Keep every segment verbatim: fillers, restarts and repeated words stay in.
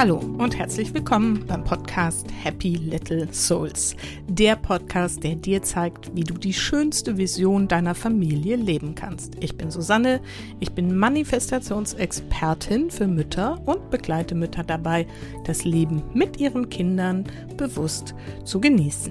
Hallo und herzlich willkommen beim Podcast Happy Little Souls. Der Podcast, der dir zeigt, wie du die schönste Vision deiner Familie leben kannst. Ich bin Susanne, ich bin Manifestationsexpertin für Mütter und begleite Mütter dabei, das Leben mit ihren Kindern bewusst zu genießen.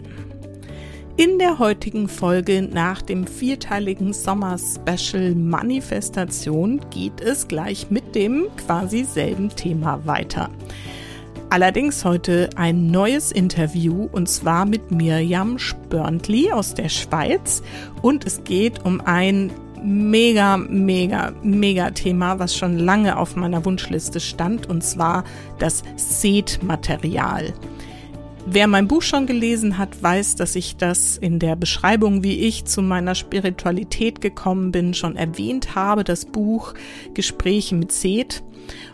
In der heutigen Folge nach dem vierteiligen Sommer-Special Manifestation geht es gleich mit dem quasi selben Thema weiter. Allerdings heute ein neues Interview und zwar mit Mirjam Spörntli aus der Schweiz und es geht um ein mega, mega, mega Thema, was schon lange auf meiner Wunschliste stand und zwar das Seth-Material. Wer mein Buch schon gelesen hat, weiß, dass ich das in der Beschreibung, wie ich zu meiner Spiritualität gekommen bin, schon erwähnt habe, das Buch Gespräche mit Seth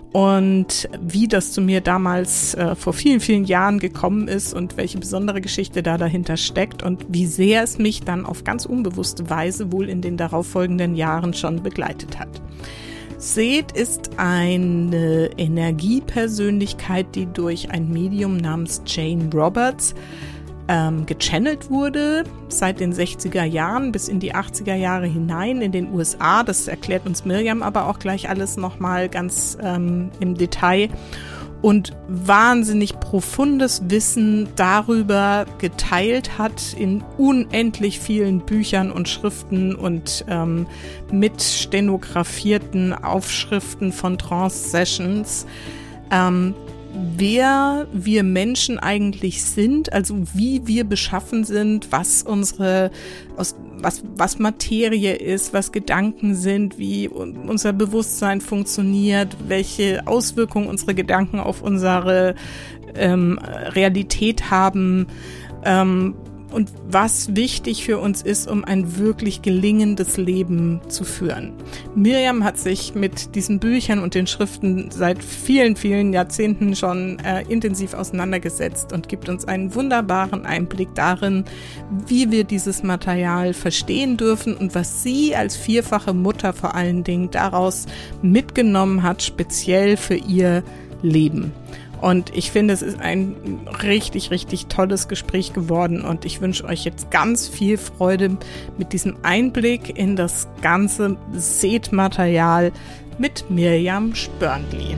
und wie das zu mir damals äh, vor vielen, vielen Jahren gekommen ist und welche besondere Geschichte da dahinter steckt und wie sehr es mich dann auf ganz unbewusste Weise wohl in den darauffolgenden Jahren schon begleitet hat. Seth ist eine Energiepersönlichkeit, die durch ein Medium namens Jane Roberts ähm, gechannelt wurde, seit den sechziger Jahren bis in die achtziger Jahre hinein in den U S A. Das erklärt uns Mirjam aber auch gleich alles nochmal ganz ähm, im Detail. Und wahnsinnig profundes Wissen darüber geteilt hat in unendlich vielen Büchern und Schriften und ähm, mit stenografierten Aufschriften von Trance-Sessions, ähm, wer wir Menschen eigentlich sind, also wie wir beschaffen sind, was unsere, aus, was, was Materie ist, was Gedanken sind, wie unser Bewusstsein funktioniert, welche Auswirkungen unsere Gedanken auf unsere ähm, Realität haben, ähm, und was wichtig für uns ist, um ein wirklich gelingendes Leben zu führen. Mirjam hat sich mit diesen Büchern und den Schriften seit vielen, vielen Jahrzehnten schon äh, intensiv auseinandergesetzt und gibt uns einen wunderbaren Einblick darin, wie wir dieses Material verstehen dürfen und was sie als vierfache Mutter vor allen Dingen daraus mitgenommen hat, speziell für ihr Leben. Und ich finde, es ist ein richtig, richtig tolles Gespräch geworden und ich wünsche euch jetzt ganz viel Freude mit diesem Einblick in das ganze Seth-Material mit Mirjam Spörntli.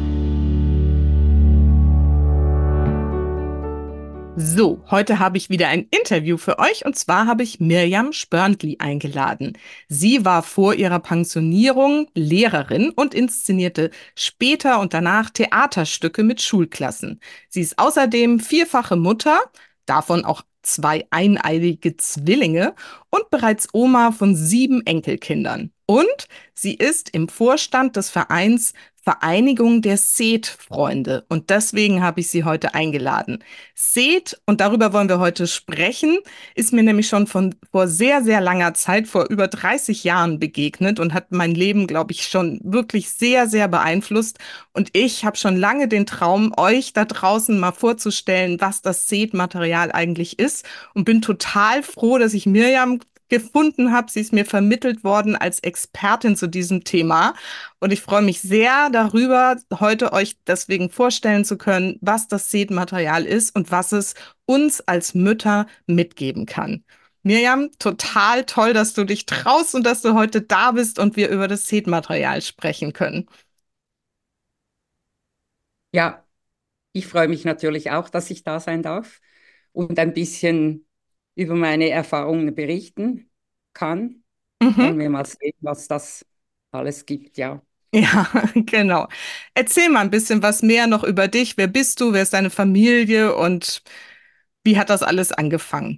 So, heute habe ich wieder ein Interview für euch und zwar habe ich Mirjam Spörntli eingeladen. Sie war vor ihrer Pensionierung Lehrerin und inszenierte später und danach Theaterstücke mit Schulklassen. Sie ist außerdem vierfache Mutter, davon auch zwei eineiige Zwillinge und bereits Oma von sieben Enkelkindern. Und sie ist im Vorstand des Vereins Vereinigung der Seth-Freunde und deswegen habe ich sie heute eingeladen. Seth, und darüber wollen wir heute sprechen, ist mir nämlich schon von vor sehr, sehr langer Zeit, vor über dreißig Jahren begegnet und hat mein Leben, glaube ich, schon wirklich sehr, sehr beeinflusst. Und ich habe schon lange den Traum, euch da draußen mal vorzustellen, was das Seth-Material eigentlich ist und bin total froh, dass ich Mirjam gefunden habe. Sie ist mir vermittelt worden als Expertin zu diesem Thema. Und ich freue mich sehr darüber, heute euch deswegen vorstellen zu können, was das Seth-Material ist und was es uns als Mütter mitgeben kann. Mirjam, total toll, dass du dich traust und dass du heute da bist und wir über das Seth-Material sprechen können. Ja, ich freue mich natürlich auch, dass ich da sein darf und ein bisschen über meine Erfahrungen berichten kann. Mhm. Wollen wir mal sehen, was das alles gibt, ja. Ja, genau. Erzähl mal ein bisschen was mehr noch über dich. Wer bist du? Wer ist deine Familie? Und wie hat das alles angefangen?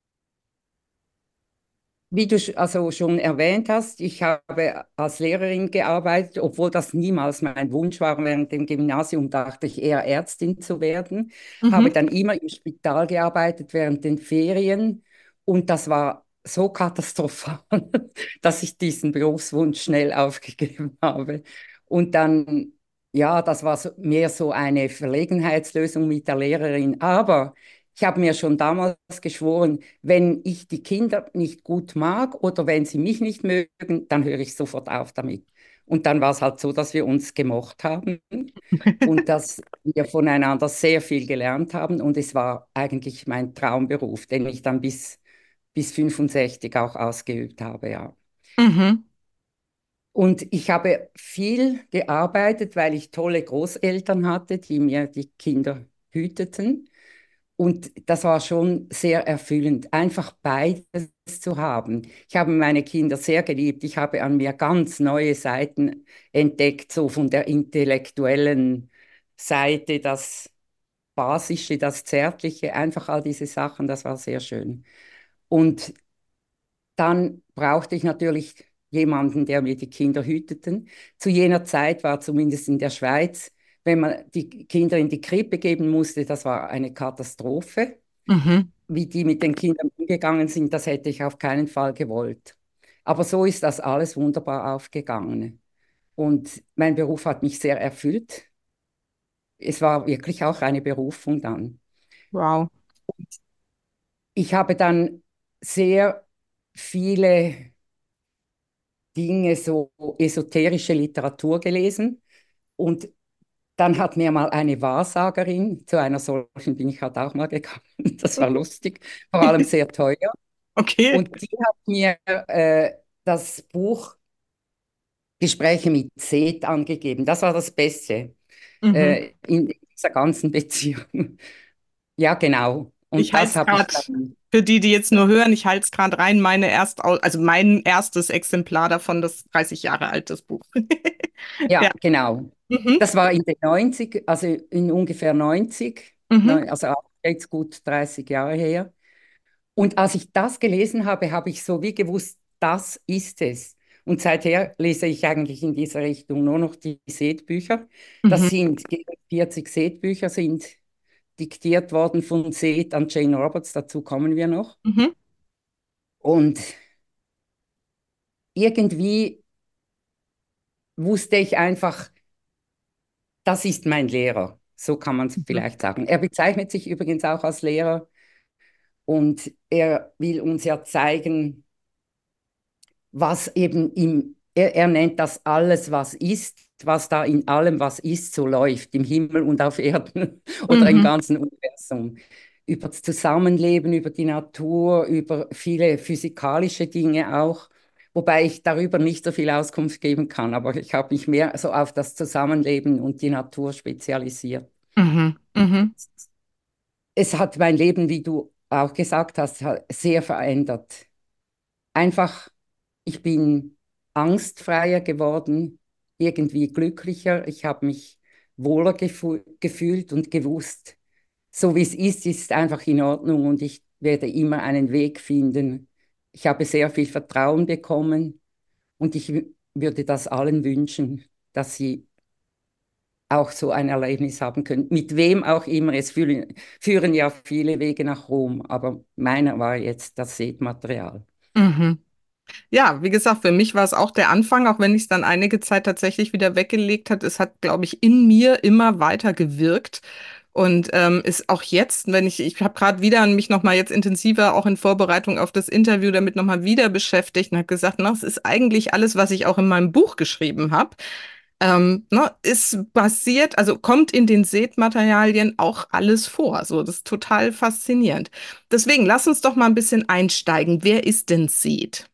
Wie du sch- also schon erwähnt hast, ich habe als Lehrerin gearbeitet, obwohl das niemals mein Wunsch war. Während dem Gymnasium dachte ich eher Ärztin zu werden, habe Mhm. dann immer im Spital gearbeitet während den Ferien und das war so katastrophal, dass ich diesen Berufswunsch schnell aufgegeben habe. Und dann, ja, das war so, mehr so eine Verlegenheitslösung mit der Lehrerin, aber ich habe mir schon damals geschworen, wenn ich die Kinder nicht gut mag oder wenn sie mich nicht mögen, dann höre ich sofort auf damit. Und dann war es halt so, dass wir uns gemocht haben und dass wir voneinander sehr viel gelernt haben. Und es war eigentlich mein Traumberuf, den ich dann bis, bis fünfundsechzig auch ausgeübt habe, ja. Mhm. Und ich habe viel gearbeitet, weil ich tolle Großeltern hatte, die mir die Kinder hüteten. Und das war schon sehr erfüllend, einfach beides zu haben. Ich habe meine Kinder sehr geliebt. Ich habe an mir ganz neue Seiten entdeckt, so von der intellektuellen Seite, das Basische, das Zärtliche, einfach all diese Sachen, das war sehr schön. Und dann brauchte ich natürlich jemanden, der mir die Kinder hüteten. Zu jener Zeit war zumindest in der Schweiz, wenn man die Kinder in die Krippe geben musste, das war eine Katastrophe. Mhm. Wie die mit den Kindern umgegangen sind, das hätte ich auf keinen Fall gewollt. Aber so ist das alles wunderbar aufgegangen. Und mein Beruf hat mich sehr erfüllt. Es war wirklich auch eine Berufung dann. Wow. Ich habe dann sehr viele Dinge, so esoterische Literatur gelesen. Und dann hat mir mal eine Wahrsagerin, zu einer solchen bin ich halt auch mal gekommen, das war lustig, vor allem sehr teuer. Okay. Und die hat mir äh, das Buch Gespräche mit Seth angegeben. Das war das Beste Mhm. äh, in dieser ganzen Beziehung. Ja, genau. Ich Und halte das es habe ich gerade, dann. für die, die jetzt nur hören, ich halte es gerade rein, meine erst, also mein erstes Exemplar davon, das dreißig Jahre alt, das Buch. Ja. Ja, genau. Mhm. Das war in den neunzig, also in ungefähr neunzig, Mhm. neun- also auch jetzt gut dreißig Jahre her. Und als ich das gelesen habe, habe ich so wie gewusst, das ist es. Und seither lese ich eigentlich in dieser Richtung nur noch die Seth-Bücher. Das Mhm. sind vierzig Seth-Bücher, sind diktiert worden von Seth an Jane Roberts, dazu kommen wir noch. Mhm. Und irgendwie wusste ich einfach, das ist mein Lehrer. So kann man es Mhm. vielleicht sagen. Er bezeichnet sich übrigens auch als Lehrer und er will uns ja zeigen, was eben im, er, er nennt das alles, was ist, was da in allem, was ist, so läuft, im Himmel und auf Erden oder im Mhm. ganzen Universum. Über das Zusammenleben, über die Natur, über viele physikalische Dinge auch, wobei ich darüber nicht so viel Auskunft geben kann, aber ich habe mich mehr so auf das Zusammenleben und die Natur spezialisiert. Mhm. Mhm. Es hat mein Leben, wie du auch gesagt hast, sehr verändert. Einfach, ich bin angstfreier geworden, irgendwie glücklicher. Ich habe mich wohler gefu gefühlt und gewusst, so wie es ist, ist es einfach in Ordnung und ich werde immer einen Weg finden. Ich habe sehr viel Vertrauen bekommen und ich w- würde das allen wünschen, dass sie auch so ein Erlebnis haben können. Mit wem auch immer. Es führen, führen ja viele Wege nach Rom, aber meiner war jetzt das Setmaterial. Mhm. Ja, wie gesagt, für mich war es auch der Anfang, auch wenn ich es dann einige Zeit tatsächlich wieder weggelegt hat. Es hat, glaube ich, in mir immer weiter gewirkt und ähm, ist auch jetzt, wenn ich, ich habe gerade wieder mich nochmal jetzt intensiver auch in Vorbereitung auf das Interview damit nochmal wieder beschäftigt und habe gesagt, na, es ist eigentlich alles, was ich auch in meinem Buch geschrieben habe. Ähm, ne, ist basiert, also kommt in den Seth-Materialien auch alles vor. So, das ist total faszinierend. Deswegen lass uns doch mal ein bisschen einsteigen. Wer ist denn Seth?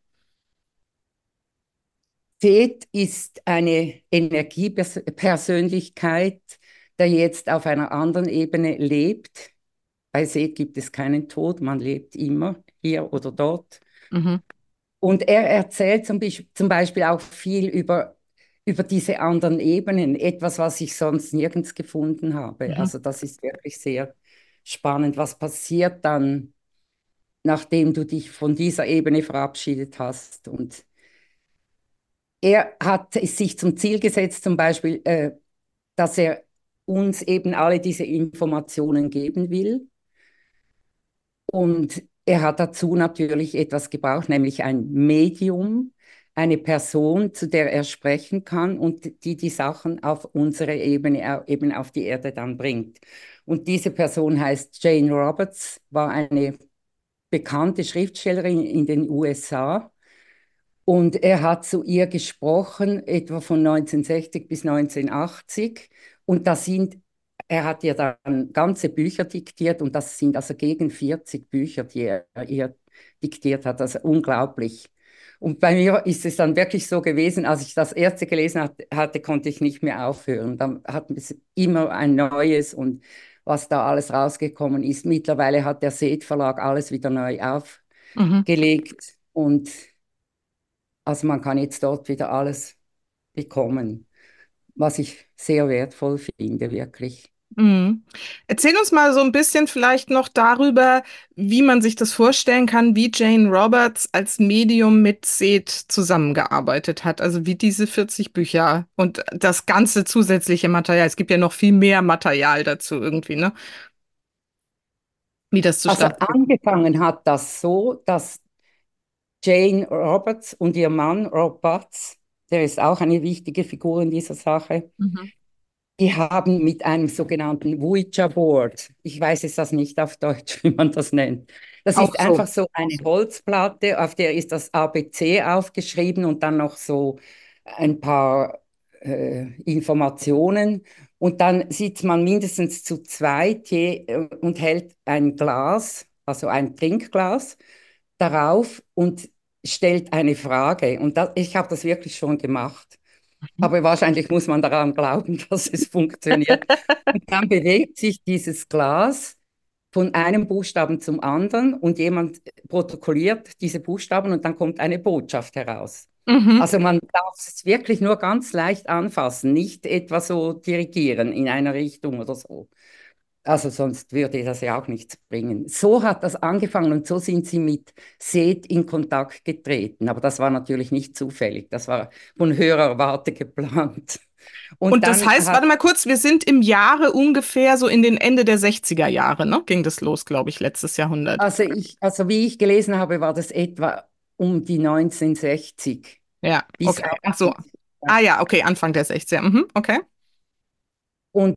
Seth ist eine Energiepersönlichkeit, der jetzt auf einer anderen Ebene lebt. Bei Seth gibt es keinen Tod, man lebt immer hier oder dort. Mhm. Und er erzählt zum, Beisp- zum Beispiel auch viel über, über diese anderen Ebenen, etwas, was ich sonst nirgends gefunden habe. Mhm. Also das ist wirklich sehr spannend. Was passiert dann, nachdem du dich von dieser Ebene verabschiedet hast? Und er hat es sich zum Ziel gesetzt, zum Beispiel, äh, dass er uns eben alle diese Informationen geben will. Und er hat dazu natürlich etwas gebraucht, nämlich ein Medium, eine Person, zu der er sprechen kann und die die Sachen auf unsere Ebene, au- eben auf die Erde dann bringt. Und diese Person heißt Jane Roberts, war eine bekannte Schriftstellerin in den U S A Und er hat zu ihr gesprochen, etwa von neunzehnhundertsechzig bis neunzehnhundertachtzig. Und da sind, er hat ihr dann ganze Bücher diktiert und das sind also gegen vierzig Bücher, die er ihr diktiert hat. Also unglaublich. Und bei mir ist es dann wirklich so gewesen, als ich das erste gelesen hat, hatte, konnte ich nicht mehr aufhören. Dann hat es immer ein neues und was da alles rausgekommen ist. Mittlerweile hat der Seth Verlag alles wieder neu Mhm. aufgelegt und also man kann jetzt dort wieder alles bekommen, was ich sehr wertvoll finde, wirklich. Mhm. Erzähl uns mal so ein bisschen vielleicht noch darüber, wie man sich das vorstellen kann, wie Jane Roberts als Medium mit Seth zusammengearbeitet hat. Also wie diese vierzig Bücher und das ganze zusätzliche Material. Es gibt ja noch viel mehr Material dazu irgendwie, ne? Wie das Also zustande gekommen angefangen hat das so, dass Jane Roberts und ihr Mann Rob Batts, der ist auch eine wichtige Figur in dieser Sache, ist. Mhm. die haben mit einem sogenannten Ouija Board, ich weiß jetzt das nicht auf Deutsch, wie man das nennt. Das Auch ist so. einfach so eine Holzplatte, auf der ist das A B C aufgeschrieben und dann noch so ein paar äh, Informationen. Und dann sitzt man mindestens zu zweit je, äh, und hält ein Glas, also ein Trinkglas, darauf und stellt eine Frage. Und das, ich habe das wirklich schon gemacht. Aber wahrscheinlich muss man daran glauben, dass es funktioniert. Und dann bewegt sich dieses Glas von einem Buchstaben zum anderen und jemand protokolliert diese Buchstaben und dann kommt eine Botschaft heraus. Mhm. Also man darf es wirklich nur ganz leicht anfassen, nicht etwa so dirigieren in einer Richtung oder so. Also sonst würde das ja auch nichts bringen. So hat das angefangen und so sind sie mit Seth in Kontakt getreten. Aber das war natürlich nicht zufällig, das war von höherer Warte geplant. Und Und das dann heißt, hat, warte mal kurz, wir sind im Jahre ungefähr so in den Ende der sechziger Jahre, ne? Ging das los, glaube ich, letztes Jahrhundert. also ich, also wie ich gelesen habe, war das etwa um die neunzehnhundertsechzig Ja, bis okay. Ach so. achtzig. Ah ja, okay, Anfang der sechziger. Mhm, okay. Und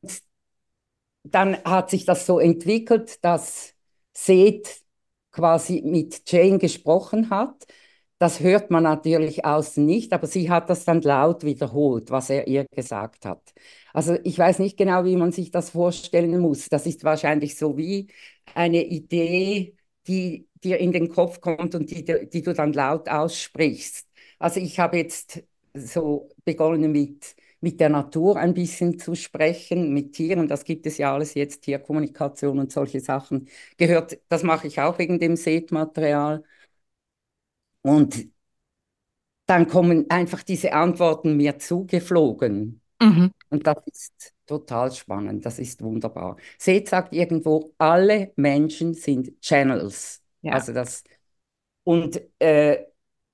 dann hat sich das so entwickelt, dass Seth quasi mit Jane gesprochen hat. Das hört man natürlich außen nicht, aber sie hat das dann laut wiederholt, was er ihr gesagt hat. Also ich weiß nicht genau, wie man sich das vorstellen muss. Das ist wahrscheinlich so wie eine Idee, die dir in den Kopf kommt und die, die du dann laut aussprichst. Also ich habe jetzt so begonnen mit mit der Natur ein bisschen zu sprechen, mit Tieren, das gibt es ja alles jetzt, Tierkommunikation und solche Sachen gehört, das mache ich auch wegen dem Setmaterial. Und dann kommen einfach diese Antworten mir zugeflogen. Mhm. Und das ist total spannend, das ist wunderbar. Set sagt irgendwo, alle Menschen sind Channels. Ja. Also das, und äh,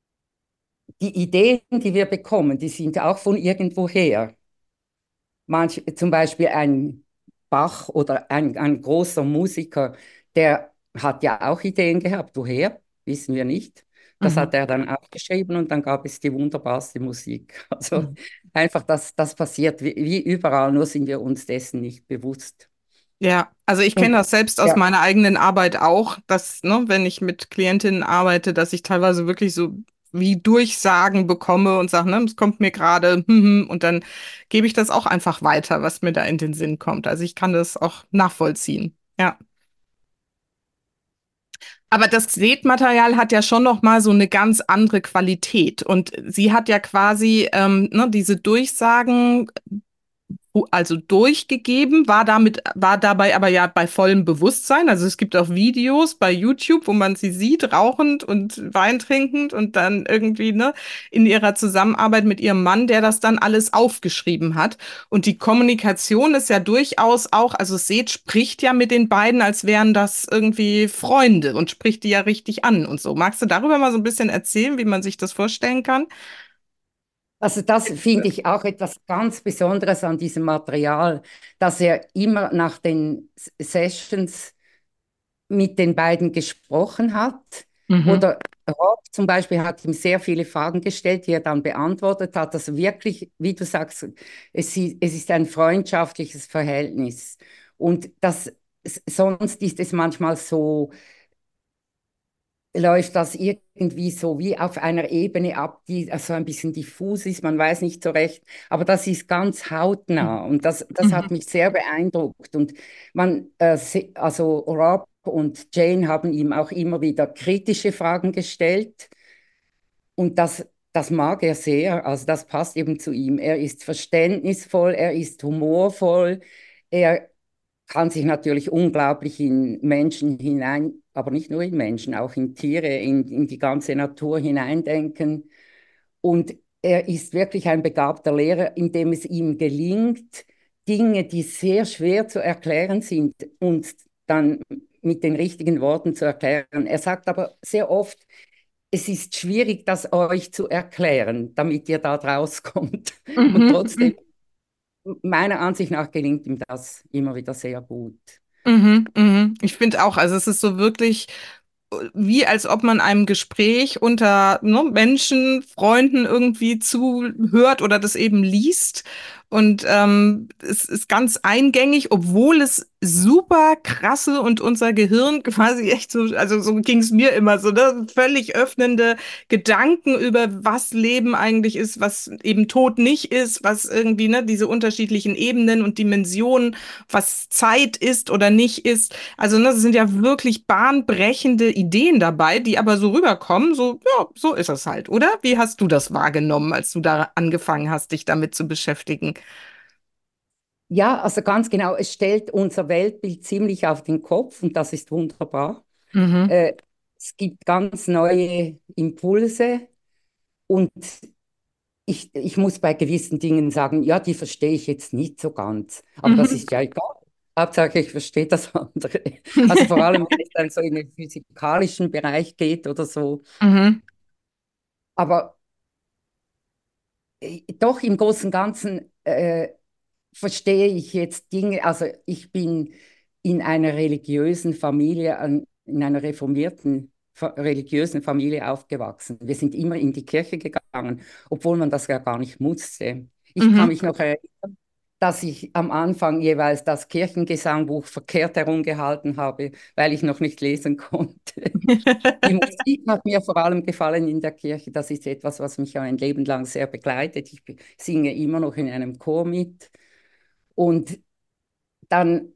die Ideen, die wir bekommen, die sind auch von irgendwoher. Manch, zum Beispiel ein Bach oder ein, ein großer Musiker, der hat ja auch Ideen gehabt. Woher? Wissen wir nicht. Das Mhm. hat er dann aufgeschrieben und dann gab es die wunderbarste Musik. Also Mhm. einfach, das, das passiert wie, wie überall, nur sind wir uns dessen nicht bewusst. Ja, also ich kenne Und das selbst aus ja, meiner eigenen Arbeit auch, dass, ne, wenn ich mit Klientinnen arbeite, dass ich teilweise wirklich so wie Durchsagen bekomme und sage, ne, es kommt mir gerade, hm, hm, und dann gebe ich das auch einfach weiter, was mir da in den Sinn kommt. Also ich kann das auch nachvollziehen. Ja. Aber das Setmaterial hat ja schon noch mal so eine ganz andere Qualität. Und sie hat ja quasi ähm, ne, diese Durchsagen also durchgegeben, war damit, war dabei aber ja bei vollem Bewusstsein. Also es gibt auch Videos bei YouTube, wo man sie sieht, rauchend und Wein trinkend und dann irgendwie, ne, in ihrer Zusammenarbeit mit ihrem Mann, der das dann alles aufgeschrieben hat. Und die Kommunikation ist ja durchaus auch, also Seth spricht ja mit den beiden, als wären das irgendwie Freunde und spricht die ja richtig an und so. Magst du darüber mal so ein bisschen erzählen, wie man sich das vorstellen kann? also das finde ich auch etwas ganz Besonderes an diesem Material, dass er immer nach den S- Sessions mit den beiden gesprochen hat. Mhm. Oder Rob zum Beispiel hat ihm sehr viele Fragen gestellt, die er dann beantwortet hat. Also wirklich, wie du sagst, es, i- es ist ein freundschaftliches Verhältnis. Und das, s- sonst ist es manchmal so, läuft das irgendwie so wie auf einer Ebene ab, die so ein bisschen diffus ist, man weiß nicht so recht, aber das ist ganz hautnah und das, das Mhm. hat mich sehr beeindruckt. Und man, äh, se- also Rob und Jane haben ihm auch immer wieder kritische Fragen gestellt und das, das mag er sehr, also das passt eben zu ihm. Er ist verständnisvoll, er ist humorvoll, er kann sich natürlich unglaublich in Menschen hinein, aber nicht nur in Menschen, auch in Tiere, in, in die ganze Natur hineindenken. Und er ist wirklich ein begabter Lehrer, indem es ihm gelingt, Dinge, die sehr schwer zu erklären sind, uns dann mit den richtigen Worten zu erklären. Er sagt aber sehr oft, es ist schwierig, das euch zu erklären, damit ihr da rauskommt. Und trotzdem, Mhm. meiner Ansicht nach, gelingt ihm das immer wieder sehr gut. Mhm, mhm. Ich finde auch, also es ist so wirklich wie als ob man einem Gespräch unter ne, Menschen, Freunden irgendwie zuhört oder das eben liest. Und ähm, es ist ganz eingängig, obwohl es super krasse und unser Gehirn quasi echt so, also so ging es mir immer so, ne, völlig öffnende Gedanken über was Leben eigentlich ist, was eben Tod nicht ist, was irgendwie, ne, diese unterschiedlichen Ebenen und Dimensionen, was Zeit ist oder nicht ist. Also, ne, es sind ja wirklich bahnbrechende Ideen dabei, die aber so rüberkommen, so, ja, so ist es halt, oder? Wie hast du das wahrgenommen, als du da angefangen hast, dich damit zu beschäftigen? Ja, also ganz genau, es stellt unser Weltbild ziemlich auf den Kopf und das ist wunderbar. Mhm. Äh, Es gibt ganz neue Impulse und ich, ich muss bei gewissen Dingen sagen, ja, die verstehe ich jetzt nicht so ganz, aber das Mhm. ist ja egal. Hauptsache, ich verstehe das andere. Also vor allem, wenn es dann so in den physikalischen Bereich geht oder so. Mhm. Aber äh, doch im Großen und Ganzen äh, verstehe ich jetzt Dinge, also ich bin in einer religiösen Familie, an- in einer reformierten fa- religiösen Familie aufgewachsen. Wir sind immer in die Kirche gegangen, obwohl man das ja gar nicht musste. Ich kann Mhm. mich noch erinnern, dass ich am Anfang jeweils das Kirchengesangbuch verkehrt herumgehalten habe, weil ich noch nicht lesen konnte. Die Musik hat mir vor allem gefallen in der Kirche. Das ist etwas, was mich ja ein Leben lang sehr begleitet. Ich singe immer noch in einem Chor mit. Und dann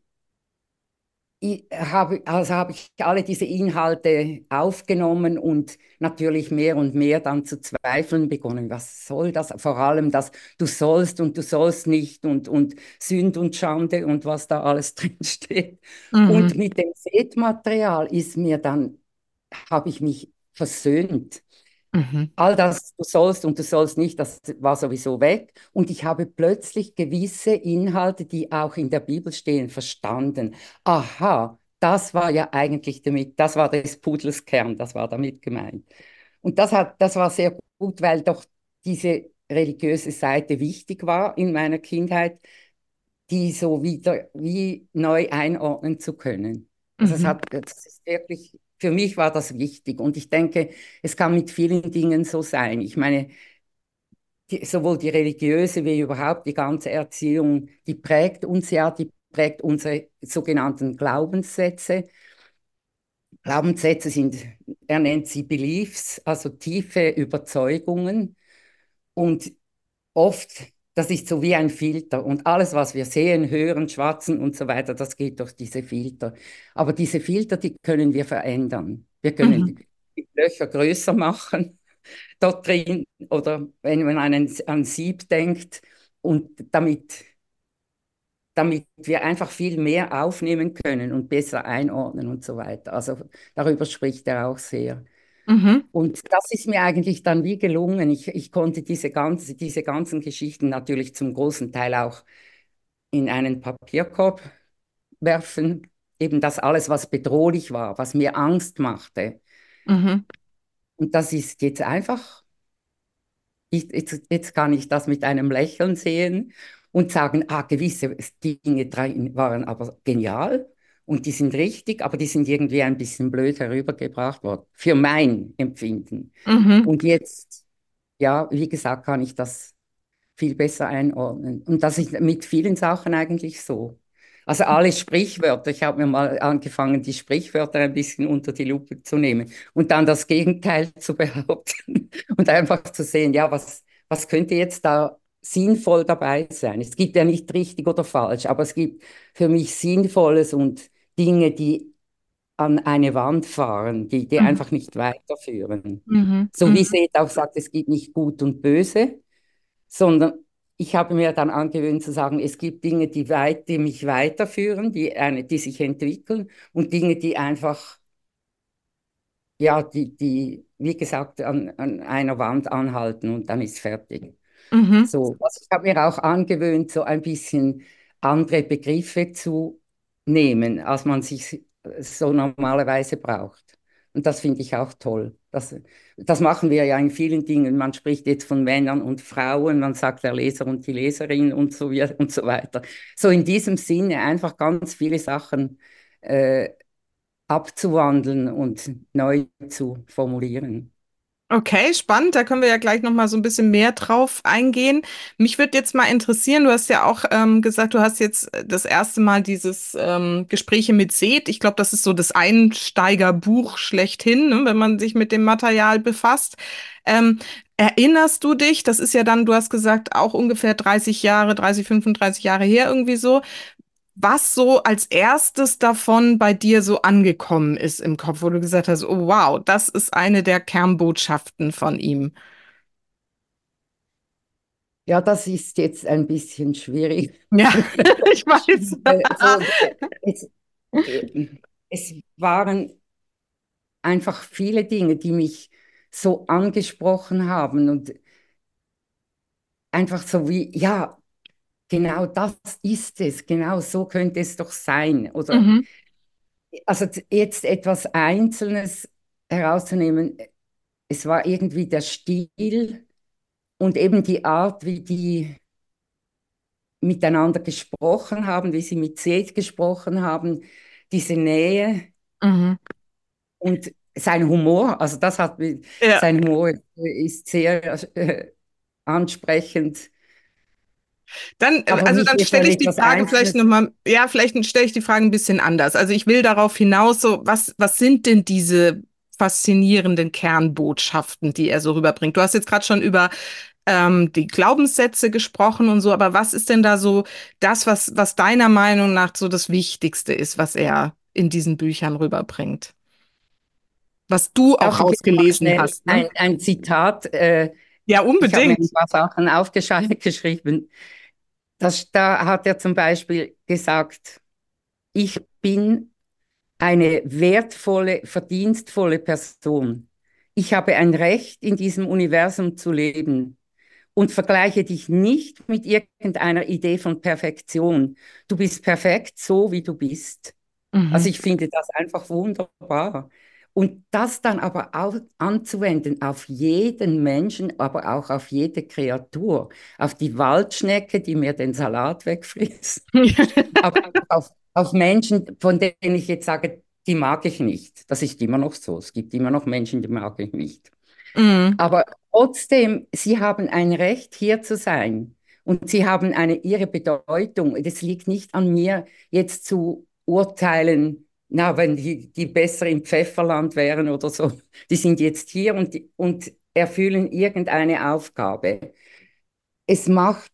i- habe, also habe ich alle diese Inhalte aufgenommen und natürlich mehr und mehr dann zu zweifeln begonnen. Was soll das? Vor allem das du sollst und du sollst nicht und, und Sünd und Schande und was da alles drin steht. Und Mhm. mit dem Setmaterial ist mir dann, habe ich mich versöhnt. Mhm. All das, du sollst und du sollst nicht, das war sowieso weg. Und ich habe plötzlich gewisse Inhalte, die auch in der Bibel stehen, verstanden. Aha, das war ja eigentlich damit, das war des Pudels Kern, das war damit gemeint. Und das hat, das war sehr gut, weil doch diese religiöse Seite wichtig war in meiner Kindheit, die so wieder wie neu einordnen zu können. Also es Mhm. hat, das ist wirklich, für mich war das wichtig und ich denke, es kann mit vielen Dingen so sein. Ich meine, die, sowohl die religiöse wie überhaupt die ganze Erziehung, die prägt uns ja, die prägt unsere sogenannten Glaubenssätze. Glaubenssätze sind, er nennt sie Beliefs, also tiefe Überzeugungen. Und oft, das ist so wie ein Filter und alles, was wir sehen, hören, schwatzen und so weiter, das geht durch diese Filter. Aber diese Filter, die können wir verändern. Wir können Mhm. die die Löcher größer machen dort drin oder wenn man an ein, an Sieb denkt und damit, damit wir einfach viel mehr aufnehmen können und besser einordnen und so weiter. Also darüber spricht er auch sehr. Mhm. Und das ist mir eigentlich dann wie gelungen. Ich, ich konnte diese, ganze, diese ganzen Geschichten natürlich zum großen Teil auch in einen Papierkorb werfen. Eben das alles, was bedrohlich war, was mir Angst machte. Mhm. Und das ist jetzt einfach, ich, jetzt, jetzt kann ich das mit einem Lächeln sehen und sagen, ah, gewisse Dinge drin waren aber genial und die sind richtig, aber die sind irgendwie ein bisschen blöd herübergebracht worden, für mein Empfinden. Mhm. Und jetzt, ja, wie gesagt, kann ich das viel besser einordnen. Und das ist mit vielen Sachen eigentlich so. Also alle Sprichwörter. Ich habe mir mal angefangen, die Sprichwörter ein bisschen unter die Lupe zu nehmen und dann das Gegenteil zu behaupten und einfach zu sehen, ja, was, was könnte jetzt da sinnvoll dabei sein? Es gibt ja nicht richtig oder falsch, aber es gibt für mich Sinnvolles und Dinge, die an eine Wand fahren, die, die Mhm. einfach nicht weiterführen. Mhm. So wie Mhm. Seth auch sagt, es gibt nicht Gut und Böse, sondern ich habe mir dann angewöhnt zu sagen, es gibt Dinge, die, weit, die mich weiterführen, die, eine, die sich entwickeln und Dinge, die einfach, ja, die, die wie gesagt, an, an einer Wand anhalten und dann ist fertig. Mhm. So, also ich habe mir auch angewöhnt, so ein bisschen andere Begriffe zu nehmen, als man sich so normalerweise braucht. Und das finde ich auch toll. Das, das machen wir ja in vielen Dingen. Man spricht jetzt von Männern und Frauen, man sagt der Leser und die Leserin und so, wie- und so weiter. So in diesem Sinne einfach ganz viele Sachen äh, abzuwandeln und neu zu formulieren. Okay, spannend. Da können wir ja gleich noch mal so ein bisschen mehr drauf eingehen. Mich würde jetzt mal interessieren, du hast ja auch ähm, gesagt, du hast jetzt äh, das erste Mal dieses ähm, Gespräche mit Seth. Ich glaube, das ist so das Einsteigerbuch schlechthin, ne, wenn man sich mit dem Material befasst. Ähm, erinnerst du dich, das ist ja dann, du hast gesagt, auch ungefähr dreißig Jahre, dreißig, fünfunddreißig Jahre her irgendwie so, was so als erstes davon bei dir so angekommen ist im Kopf, wo du gesagt hast, oh wow, das ist eine der Kernbotschaften von ihm. Ja, das ist jetzt ein bisschen schwierig. Ja, ich weiß. Äh, so, äh, es, äh, es waren einfach viele Dinge, die mich so angesprochen haben und einfach so wie, ja, genau das ist es, genau so könnte es doch sein. Oder Mhm, also z- jetzt etwas Einzelnes herauszunehmen, es war irgendwie der Stil und eben die Art, wie die miteinander gesprochen haben, wie sie mit Seth gesprochen haben, diese Nähe. mhm. Und sein Humor, also das hat mich, Ja. sein Humor ist sehr äh, ansprechend. Dann, äh, Aber also mich dann jetzt stelle an ich die etwas Frage vielleicht Einzelnes. nochmal, ja, vielleicht stelle ich die Frage ein bisschen anders. Also ich will darauf hinaus, so, was, was sind denn diese faszinierenden Kernbotschaften, die er so rüberbringt? Du hast jetzt gerade schon über ähm, die Glaubenssätze gesprochen und so, aber was ist denn da so das, was, was deiner Meinung nach so das Wichtigste ist, was er in diesen Büchern rüberbringt? Was du auch Darf ich jetzt mal rausgelesen schnell hast, ne? ein, ein Zitat? Äh, Ja, ich habe mir ein unbedingt. paar Sachen aufgeschrieben. Das, da hat er zum Beispiel gesagt, ich bin eine wertvolle, verdienstvolle Person. Ich habe ein Recht, in diesem Universum zu leben. Und vergleiche dich nicht mit irgendeiner Idee von Perfektion. Du bist perfekt so, wie du bist. Also Mhm. ich finde das einfach wunderbar. Und das dann aber auch anzuwenden auf jeden Menschen, aber auch auf jede Kreatur, auf die Waldschnecke, die mir den Salat wegfrisst, aber auf, auf Menschen, von denen ich jetzt sage, die mag ich nicht. Das ist immer noch so. Es gibt immer noch Menschen, die mag ich nicht. Mhm. Aber trotzdem, sie haben ein Recht, hier zu sein. Und sie haben eine, ihre Bedeutung. Es liegt nicht an mir, jetzt zu urteilen, na, wenn die, die besser im Pfefferland wären oder so. Die sind jetzt hier und, die, und erfüllen irgendeine Aufgabe. Es macht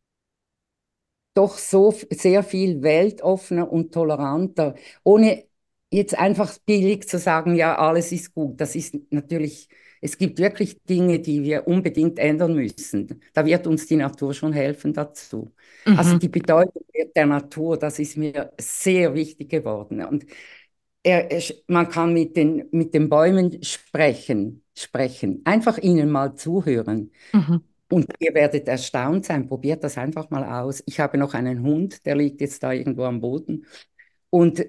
doch so f- sehr viel weltoffener und toleranter, ohne jetzt einfach billig zu sagen, ja, alles ist gut. Das ist natürlich, es gibt wirklich Dinge, die wir unbedingt ändern müssen. Da wird uns die Natur schon helfen dazu. Also Mhm. die Bedeutung der Natur, das ist mir sehr wichtig geworden. Und er, er, man kann mit den, mit den Bäumen sprechen, sprechen, einfach ihnen mal zuhören. Mhm. Und ihr werdet erstaunt sein, probiert das einfach mal aus. Ich habe noch einen Hund, der liegt jetzt da irgendwo am Boden. Und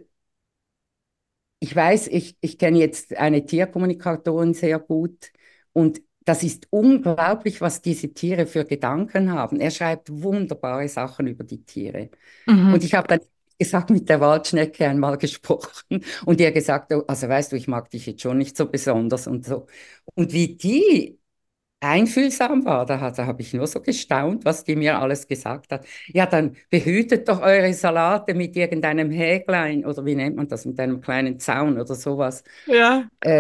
ich weiß, ich, ich kenne jetzt eine Tierkommunikatorin sehr gut. Und das ist unglaublich, was diese Tiere für Gedanken haben. Er schreibt wunderbare Sachen über die Tiere. Und Mhm. ich habe dann gesagt, mit der Waldschnecke einmal gesprochen und ihr gesagt, oh, also weißt du, ich mag dich jetzt schon nicht so besonders und so. Und wie die einfühlsam war. Da, hat- da habe ich nur so gestaunt, was die mir alles gesagt hat. Ja, dann behütet doch eure Salate mit irgendeinem Häklein oder wie nennt man das, mit einem kleinen Zaun oder sowas. Ja, Äh,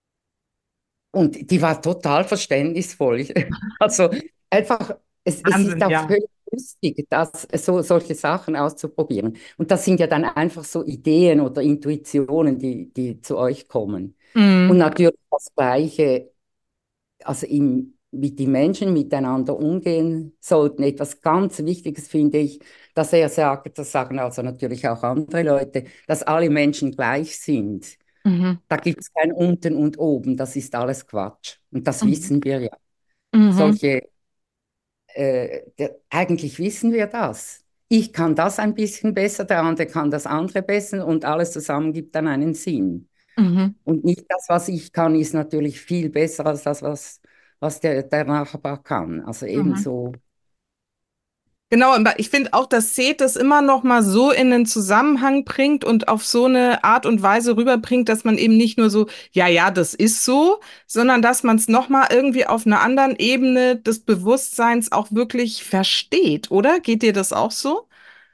und die war total verständnisvoll. Also einfach, es, es ist Wahnsinn, auch ja. völlig lustig, das, so, solche Sachen auszuprobieren. Und das sind ja dann einfach so Ideen oder Intuitionen, die, die zu euch kommen. Und Mhm. natürlich das Gleiche, also im, wie die Menschen miteinander umgehen sollten. Etwas ganz Wichtiges finde ich, dass er sagt, das sagen also natürlich auch andere Leute, dass alle Menschen gleich sind. Mhm. Da gibt es kein Unten und Oben, das ist alles Quatsch. Und das Mhm. wissen wir ja. Mhm. Solche, äh, der, eigentlich wissen wir das. Ich kann das ein bisschen besser, der andere kann das andere besser und alles zusammen gibt dann einen Sinn. Mhm. Und nicht das, was ich kann, ist natürlich viel besser als das, was, was der, der Nachbar kann. Also Mhm. ebenso. Genau, aber ich finde auch, dass Seth das immer noch mal so in den Zusammenhang bringt und auf so eine Art und Weise rüberbringt, dass man eben nicht nur so, ja, ja, das ist so, sondern dass man es noch mal irgendwie auf einer anderen Ebene des Bewusstseins auch wirklich versteht, oder? Geht dir das auch so?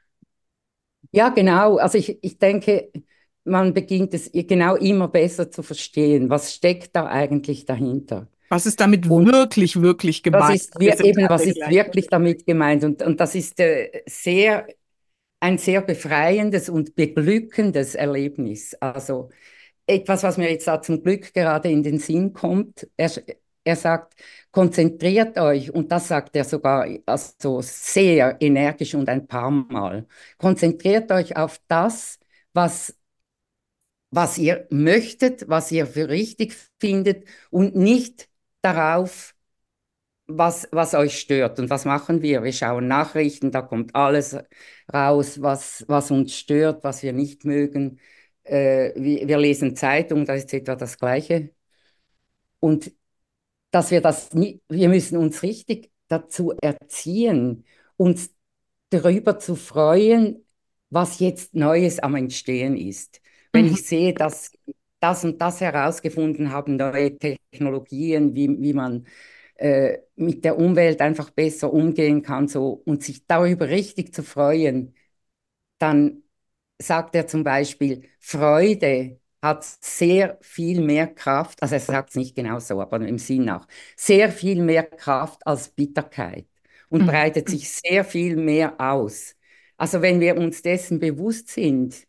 Ja, genau. Also ich, ich denke, man beginnt es genau immer besser zu verstehen. Was steckt da eigentlich dahinter? Was ist damit Und wirklich, wirklich was gemeint? ist Wir wir, sind eben, was alle ist gleich. wirklich damit gemeint? Und, und das ist äh, sehr, ein sehr befreiendes und beglückendes Erlebnis. Also etwas, was mir jetzt da zum Glück gerade in den Sinn kommt. Er, er sagt, konzentriert euch, und das sagt er sogar also sehr energisch und ein paar Mal, konzentriert euch auf das, was, was ihr möchtet, was ihr für richtig findet und nicht darauf, was, was euch stört. Und was machen wir? Wir schauen Nachrichten, da kommt alles raus, was, was uns stört, was wir nicht mögen. Äh, wir, wir lesen Zeitung, da ist etwa das Gleiche. Und dass wir das nie, wir müssen uns richtig dazu erziehen, uns darüber zu freuen, was jetzt Neues am Entstehen ist. Wenn Mhm. ich sehe, dass das und das herausgefunden haben, neue Technologien, wie, wie man äh, mit der Umwelt einfach besser umgehen kann, so, und sich darüber richtig zu freuen, dann sagt er zum Beispiel, Freude hat sehr viel mehr Kraft, also er sagt es nicht genau so, aber im Sinn nach, sehr viel mehr Kraft als Bitterkeit und Mhm. breitet sich sehr viel mehr aus. Also wenn wir uns dessen bewusst sind,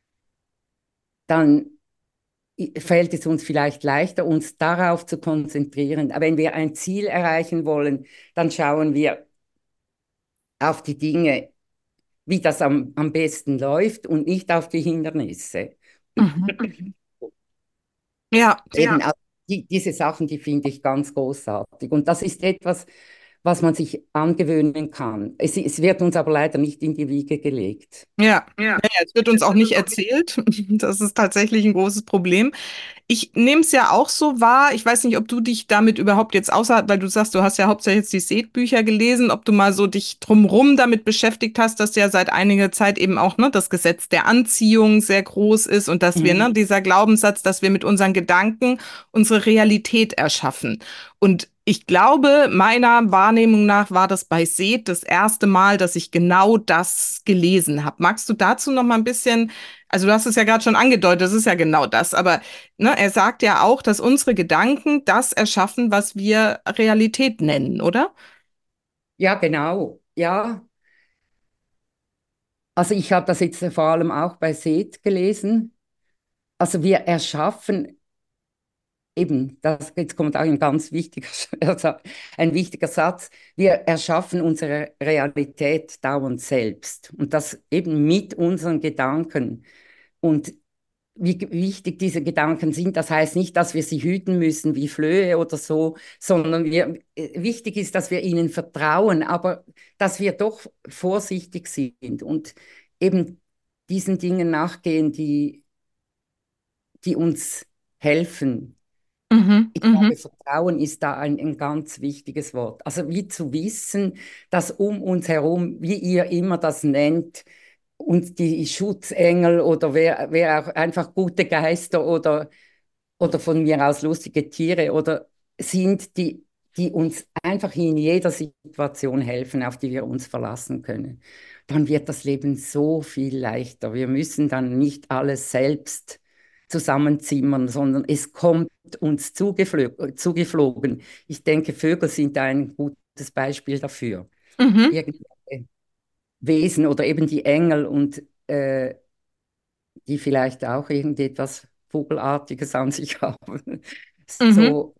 dann fällt es uns vielleicht leichter, uns darauf zu konzentrieren. Aber wenn wir ein Ziel erreichen wollen, dann schauen wir auf die Dinge, wie das am, am besten läuft und nicht auf die Hindernisse. Mhm. Ja, Eben, also die, diese Sachen, die finde ich ganz großartig. Und das ist etwas, was man sich angewöhnen kann. Es, es wird uns aber leider nicht in die Wiege gelegt. ja. Ja. Naja, es wird uns auch nicht erzählt. Das ist tatsächlich ein großes Problem. Ich nehme es ja auch so wahr. Ich weiß nicht, ob du dich damit überhaupt jetzt außer, weil du sagst, du hast ja hauptsächlich jetzt die Seth-Bücher gelesen, ob du mal so dich drumrum damit beschäftigt hast, dass ja seit einiger Zeit eben auch ne, das Gesetz der Anziehung sehr groß ist und dass wir, ne, Mhm. dieser Glaubenssatz, dass wir mit unseren Gedanken unsere Realität erschaffen. Und ich glaube, meiner Wahrnehmung nach war das bei Seth das erste Mal, dass ich genau das gelesen habe. Magst du dazu noch mal ein bisschen, also du hast es ja gerade schon angedeutet, das ist ja genau das, aber ne, er sagt ja auch, dass unsere Gedanken das erschaffen, was wir Realität nennen, oder? Ja, genau. Ja, also ich habe das jetzt vor allem auch bei Seth gelesen. Also wir erschaffen eben, das, jetzt kommt auch ein ganz wichtiger, also ein wichtiger Satz, wir erschaffen unsere Realität dauernd selbst und das eben mit unseren Gedanken. Und wie g- wichtig diese Gedanken sind, das heißt nicht, dass wir sie hüten müssen wie Flöhe oder so, sondern wir, äh, wichtig ist, dass wir ihnen vertrauen, aber dass wir doch vorsichtig sind und eben diesen Dingen nachgehen, die, die uns helfen. Mhm, Ich glaube, mhm, Vertrauen ist da ein, ein ganz wichtiges Wort. Also wie zu wissen, dass um uns herum, wie ihr immer das nennt, uns die Schutzengel oder wer, wer auch einfach gute Geister oder, oder von mir aus lustige Tiere oder sind, die, die uns einfach in jeder Situation helfen, auf die wir uns verlassen können, dann wird das Leben so viel leichter. Wir müssen dann nicht alles selbst zusammenzimmern, sondern es kommt uns zugeflo zugeflogen. Ich denke, Vögel sind ein gutes Beispiel dafür. Mhm. Irgendwelche Wesen oder eben die Engel und äh, die vielleicht auch irgendetwas Vogelartiges an sich haben. Mhm. So,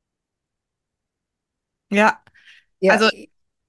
Ja, ja, also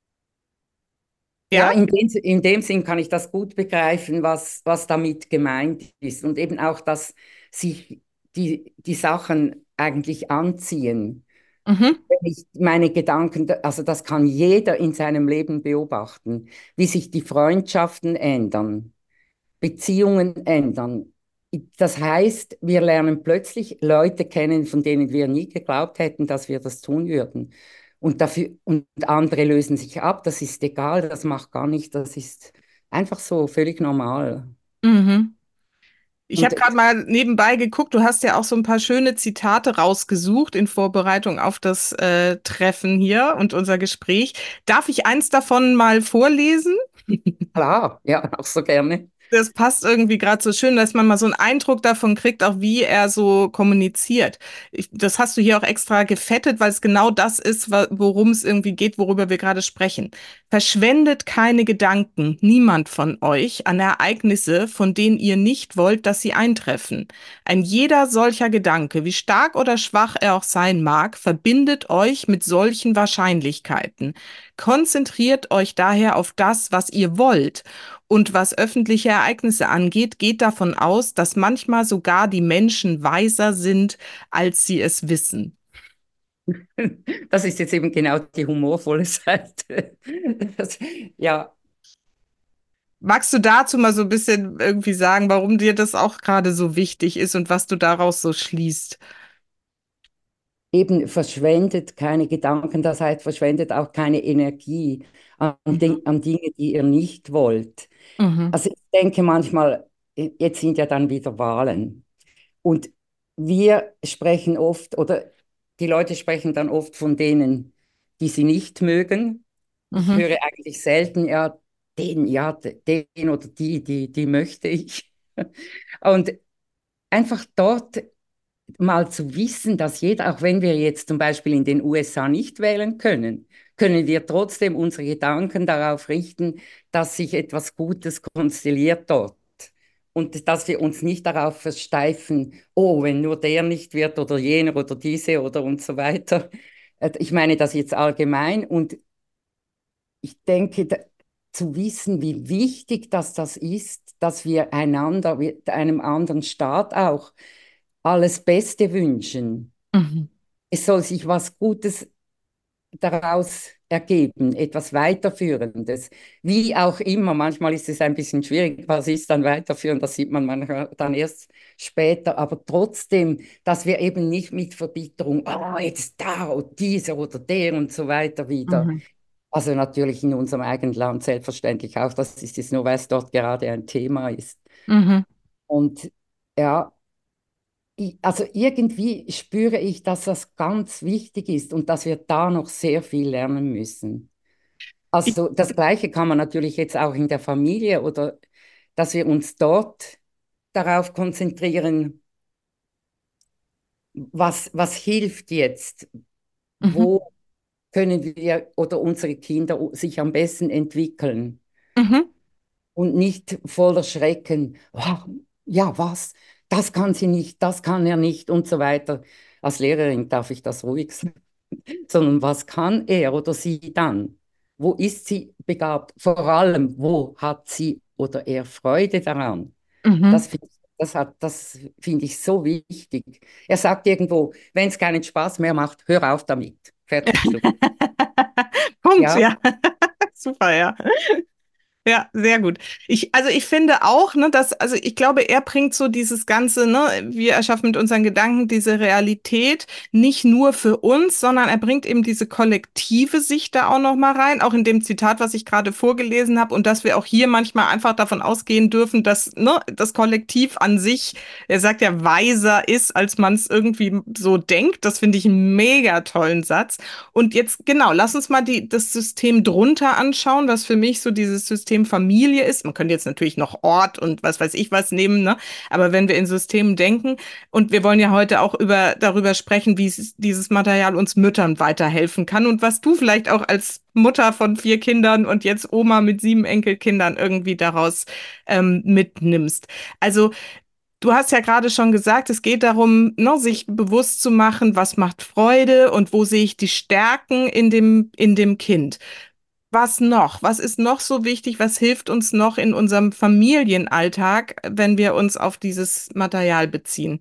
ja, ja. in dem, in dem Sinn kann ich das gut begreifen, was, was damit gemeint ist. Und eben auch, dass sich die, die Sachen eigentlich anziehen. Mhm. Wenn ich meine Gedanken, also das kann jeder in seinem Leben beobachten, wie sich die Freundschaften ändern, Beziehungen ändern. Das heißt, wir lernen plötzlich Leute kennen, von denen wir nie geglaubt hätten, dass wir das tun würden. Und dafür, und andere lösen sich ab, das ist egal, das macht gar nicht, das ist einfach so völlig normal. Mhm. Ich Und habe gerade mal nebenbei geguckt, du hast ja auch so ein paar schöne Zitate rausgesucht in Vorbereitung auf das äh, Treffen hier und unser Gespräch. Darf ich eins davon mal vorlesen? klar, ja, auch so gerne. Das passt irgendwie gerade so schön, dass man mal so einen Eindruck davon kriegt, auch wie er so kommuniziert. Ich, das hast du hier auch extra gefettet, weil es genau das ist, wa- worum es irgendwie geht, worüber wir gerade sprechen. Verschwendet keine Gedanken, niemand von euch, an Ereignisse, von denen ihr nicht wollt, dass sie eintreffen. Ein jeder solcher Gedanke, wie stark oder schwach er auch sein mag, verbindet euch mit solchen Wahrscheinlichkeiten. Konzentriert euch daher auf das, was ihr wollt. Und was öffentliche Ereignisse angeht, geht davon aus, dass manchmal sogar die Menschen weiser sind, als sie es wissen. Das ist jetzt eben genau die humorvolle Seite. Das, ja, Magst du dazu mal so ein bisschen irgendwie sagen, warum dir das auch gerade so wichtig ist und was du daraus so schließt? eben verschwendet keine Gedanken, das heißt, verschwendet auch keine Energie an, Mhm. Ding- an Dinge, die ihr nicht wollt. Mhm. Also ich denke manchmal, äh, jetzt sind ja dann wieder Wahlen und wir sprechen oft oder die Leute sprechen dann oft von denen, die sie nicht mögen. Ich Mhm. höre eigentlich selten, ja, den, ja, den oder die, die, die möchte ich. Und einfach dort mal zu wissen, dass jeder, auch wenn wir jetzt zum Beispiel in den U S A nicht wählen können, können wir trotzdem unsere Gedanken darauf richten, dass sich etwas Gutes konstelliert dort. Und dass wir uns nicht darauf versteifen, oh, wenn nur der nicht wird oder jener oder diese oder und so weiter. Äh, Ich meine das jetzt allgemein und ich denke, da, zu wissen, wie wichtig dass das ist, dass wir einander, wir- einem anderen Staat auch alles Beste wünschen. Mhm. Es soll sich was Gutes daraus ergeben, etwas Weiterführendes. Wie auch immer, manchmal ist es ein bisschen schwierig, was ist dann weiterführend, das sieht man manchmal dann erst später, aber trotzdem, dass wir eben nicht mit Verbitterung, ah, jetzt da und dieser oder der und so weiter wieder. Mhm. Also natürlich in unserem eigenen Land selbstverständlich auch, das ist jetzt nur, weil es dort gerade ein Thema ist. Mhm. Und ja, ich, also irgendwie spüre ich, dass das ganz wichtig ist und dass wir da noch sehr viel lernen müssen. Ich, Also das Gleiche kann man natürlich jetzt auch in der Familie oder dass wir uns dort darauf konzentrieren, was, was hilft jetzt, mhm. wo können wir oder unsere Kinder sich am besten entwickeln Mhm. und nicht voller Schrecken, "Ah, ja, was, das kann sie nicht, das kann er nicht und so weiter. Als Lehrerin darf ich das ruhig sagen, sondern was kann er oder sie dann? Wo ist sie begabt? Vor allem, wo hat sie oder er Freude daran? Mhm. Das finde ich, das hat, das finde ich so wichtig. Er sagt irgendwo, wenn es keinen Spaß mehr macht, hör auf damit. Fertig, Schluss. Punkt, Ja, ja. Super, ja. Ja, sehr gut. Ich, also ich finde auch, ne, dass, also ich glaube, er bringt so dieses Ganze, ne, wir erschaffen mit unseren Gedanken diese Realität nicht nur für uns, sondern er bringt eben diese kollektive Sicht da auch noch mal rein, auch in dem Zitat, was ich gerade vorgelesen habe, und dass wir auch hier manchmal einfach davon ausgehen dürfen, dass, ne, das Kollektiv an sich, er sagt ja, weiser ist, als man es irgendwie so denkt. Das finde ich einen mega tollen Satz. Und jetzt, genau, lass uns mal die, das System drunter anschauen, was für mich so dieses System Familie ist. Man könnte jetzt natürlich noch Ort und was weiß ich was nehmen, ne? Aber wenn wir in Systemen denken, und wir wollen ja heute auch über, darüber sprechen, wie es, dieses Material uns Müttern weiterhelfen kann und was du vielleicht auch als Mutter von vier Kindern und jetzt Oma mit sieben Enkelkindern irgendwie daraus ähm, mitnimmst. Also du hast ja gerade schon gesagt, es geht darum, ne, sich bewusst zu machen, was macht Freude und wo sehe ich die Stärken in dem, in dem Kind. Was noch? Was ist noch so wichtig? Was hilft uns noch in unserem Familienalltag, wenn wir uns auf dieses Material beziehen?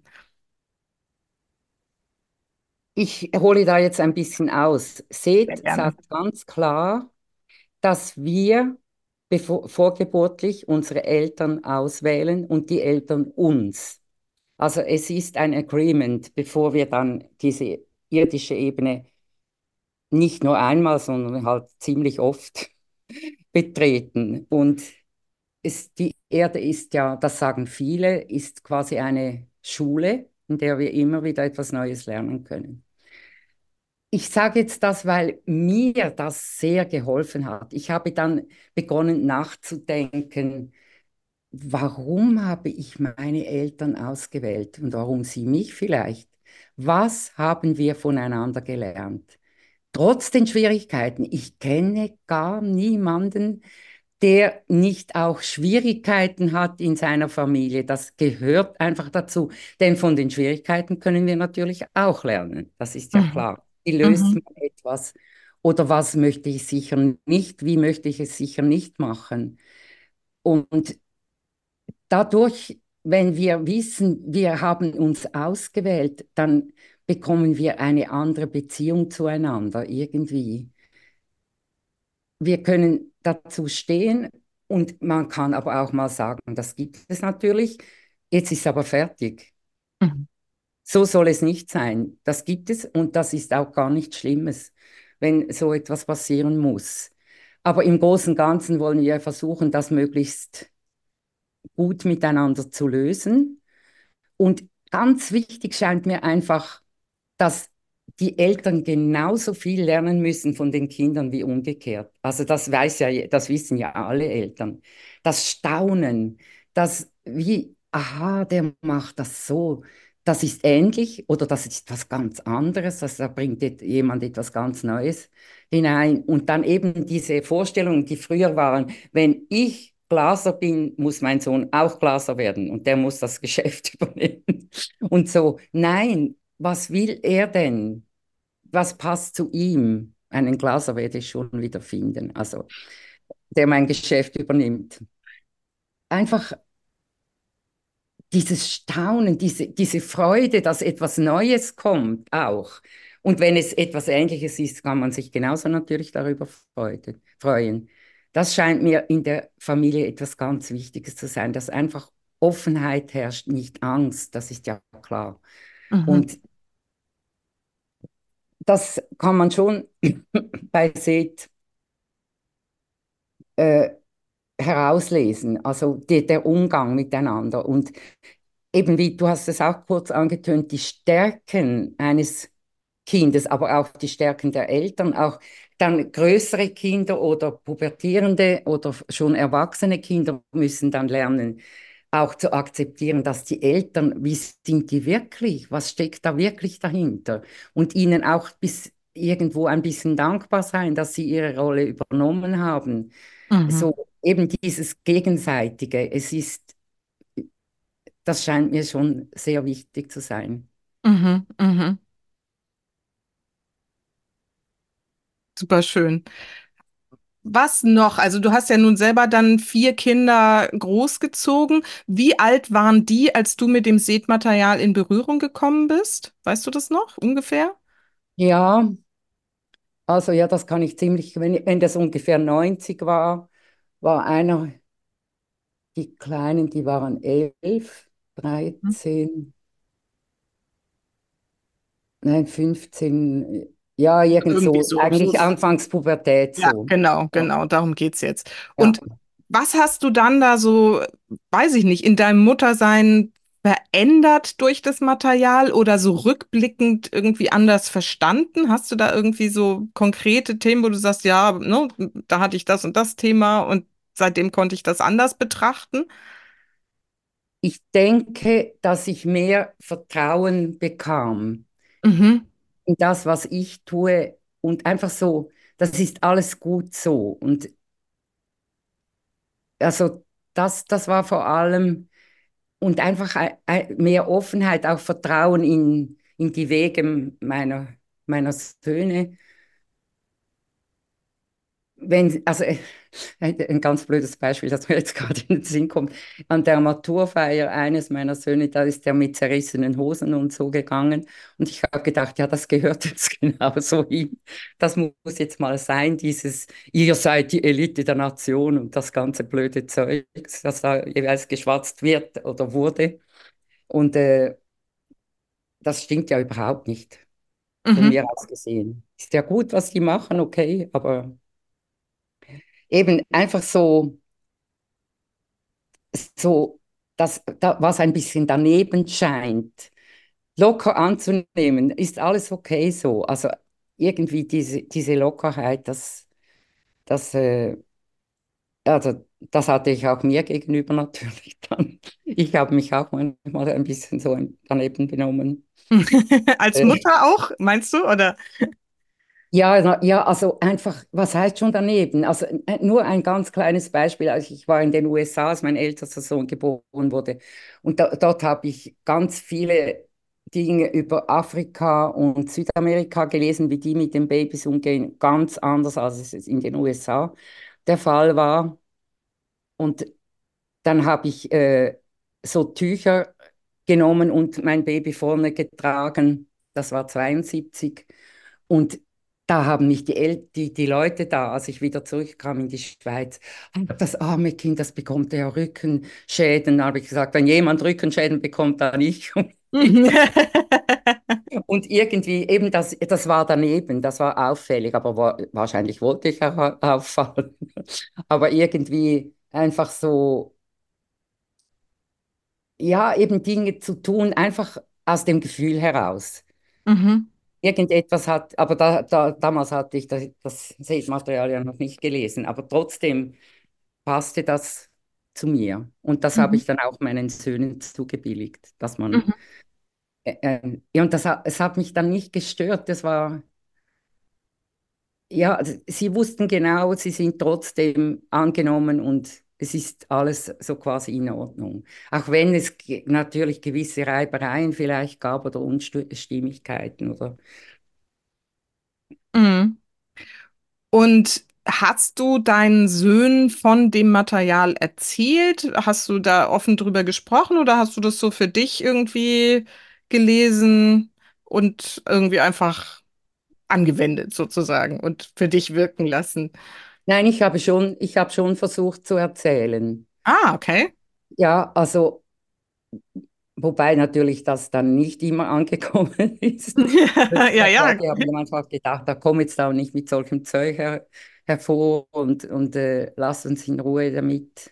Ich hole da jetzt ein bisschen aus. Sehr Seth gerne. sagt ganz klar, dass wir bevor, vorgeburtlich unsere Eltern auswählen und die Eltern uns. Also es ist ein Agreement, bevor wir dann diese irdische Ebene nicht nur einmal, sondern halt ziemlich oft betreten. Und es, die Erde ist ja, das sagen viele, ist quasi eine Schule, in der wir immer wieder etwas Neues lernen können. Ich sage jetzt das, weil mir das sehr geholfen hat. Ich habe dann begonnen nachzudenken, warum habe ich meine Eltern ausgewählt und warum sie mich vielleicht? Was haben wir voneinander gelernt? Trotz den Schwierigkeiten, ich kenne gar niemanden, der nicht auch Schwierigkeiten hat in seiner Familie. Das gehört einfach dazu. Denn von den Schwierigkeiten können wir natürlich auch lernen. Das ist ja Mhm. klar. Wie löst Mhm. man etwas? Oder was möchte ich sicher nicht? Wie möchte ich es sicher nicht machen? Und dadurch, wenn wir wissen, wir haben uns ausgewählt, dann bekommen wir eine andere Beziehung zueinander irgendwie. Wir können dazu stehen und man kann aber auch mal sagen, das gibt es natürlich, jetzt ist aber fertig. Mhm. So soll es nicht sein. Das gibt es und das ist auch gar nichts Schlimmes, wenn so etwas passieren muss. Aber im Großen und Ganzen wollen wir versuchen, das möglichst gut miteinander zu lösen. Und ganz wichtig scheint mir einfach, dass die Eltern genauso viel lernen müssen von den Kindern wie umgekehrt. Also das weiß ja, das wissen ja alle Eltern. Das Staunen, das wie, aha, der macht das so, das ist ähnlich oder das ist was ganz anderes, also da bringt et- jemand etwas ganz Neues hinein. Und dann eben diese Vorstellungen, die früher waren, wenn ich Glaser bin, muss mein Sohn auch Glaser werden und der muss das Geschäft übernehmen. Und so, nein, was will er denn? Was passt zu ihm? Einen Glaser werde ich schon wieder finden, also der mein Geschäft übernimmt. Einfach dieses Staunen, diese, diese Freude, dass etwas Neues kommt auch. Und wenn es etwas Ähnliches ist, kann man sich genauso natürlich darüber freude, freuen. Das scheint mir in der Familie etwas ganz Wichtiges zu sein, dass einfach Offenheit herrscht, nicht Angst, das ist ja klar. Mhm. Und das kann man schon bei Seth äh, herauslesen, also die, der Umgang miteinander. Und eben wie du hast es auch kurz angetönt, die Stärken eines Kindes, aber auch die Stärken der Eltern, auch dann größere Kinder oder pubertierende oder schon erwachsene Kinder müssen dann lernen, auch zu akzeptieren, dass die Eltern, wie sind die wirklich, was steckt da wirklich dahinter und ihnen auch bis irgendwo ein bisschen dankbar sein, dass sie ihre Rolle übernommen haben. Mhm. So eben dieses Gegenseitige, es ist, das scheint mir schon sehr wichtig zu sein. Mhm. Mhm. Super schön. Was noch? Also du hast ja nun selber dann vier Kinder großgezogen. Wie alt waren die, als du mit dem Setmaterial in Berührung gekommen bist? Weißt du das noch ungefähr? Ja, also ja, das kann ich ziemlich, wenn, wenn das ungefähr neunzig war, war einer, die Kleinen, die waren elf, dreizehn, nein, fünfzehn, ja, irgend Irgendwie so, so. so eigentlich Anfangs Pubertät Ja, so. genau, Ja, genau, darum geht's jetzt. ja. Und was hast du dann da so, weiß ich nicht, in deinem Muttersein verändert durch das Material oder so rückblickend irgendwie anders verstanden? Hast du da irgendwie so konkrete Themen, wo du sagst, ja, ne, da hatte ich das und das Thema und seitdem konnte ich das anders betrachten? Ich denke, dass ich mehr Vertrauen bekam Mhm, in das, was ich tue und einfach so, das ist alles gut so. Und also das, das war vor allem und einfach ein- ein- mehr Offenheit, auch Vertrauen in, in die Wege meiner, meiner Söhne. Wenn, also äh, ein ganz blödes Beispiel, das mir jetzt gerade in den Sinn kommt. An der Maturfeier eines meiner Söhne, da ist der mit zerrissenen Hosen und so gegangen. Und ich habe gedacht, ja, das gehört jetzt genau so hin. Das muss jetzt mal sein, dieses, ihr seid die Elite der Nation und das ganze blöde Zeug, das da jeweils geschwatzt wird oder wurde. Und äh, das stimmt ja überhaupt nicht, von mhm, mir aus gesehen. Ist ja gut, was die machen, okay, aber eben einfach so so das, da, was ein bisschen daneben scheint, locker anzunehmen, ist alles okay so. Also irgendwie diese, diese Lockerheit, das, das, äh, also das hatte ich auch mir gegenüber natürlich dann. Ich habe mich auch manchmal ein bisschen so daneben benommen. Als Äh, Mutter auch, meinst du? Oder? Ja, na- ja, also einfach, was heißt schon daneben? Also äh, nur ein ganz kleines Beispiel. Also ich war in den U S A, als mein ältester Sohn geboren wurde. Und da, dort habe ich ganz viele Dinge über Afrika und Südamerika gelesen, wie die mit den Babys umgehen. Ganz anders, als es in den U S A der Fall war. Und dann habe ich äh, so Tücher genommen und mein Baby vorne getragen. Das war zweiundsiebzig. Und da haben mich die, El die, die Leute da, als ich wieder zurückkam in die Schweiz, "Ah, das arme Kind, das bekommt ja Rückenschäden." Da habe ich gesagt, wenn jemand Rückenschäden bekommt, dann ich. Und ich Mhm. und irgendwie, eben das, das war daneben, das war auffällig, aber wa wahrscheinlich wollte ich auch au- auffallen. Aber irgendwie einfach so, ja, eben Dinge zu tun, einfach aus dem Gefühl heraus. Mhm. Irgendetwas hat, aber da, da, damals hatte ich das, das Sage-Material ja noch nicht gelesen, aber trotzdem passte das zu mir. Und das habe Mhm. ich dann auch meinen Söhnen zugebilligt, dass man, Mhm. äh, äh, ja, und das, hat- es hat mich dann nicht gestört, das war, ja, also sie wussten genau, sie sind trotzdem angenommen und es ist alles so quasi in Ordnung. Auch wenn es ge natürlich gewisse Reibereien vielleicht gab oder Unstimmigkeiten oder. Mhm. Und hast du deinen Söhnen von dem Material erzählt? Hast du da offen drüber gesprochen oder hast du das so für dich irgendwie gelesen und irgendwie einfach angewendet sozusagen und für dich wirken lassen? Nein, ich habe schon, ich habe schon versucht zu erzählen. Ah, okay. Ja, also, wobei natürlich das dann nicht immer angekommen ist. Ja, Ja, ja. die haben manchmal gedacht, da komm jetzt auch nicht mit solchem Zeug her, hervor und, und äh, lass uns in Ruhe damit.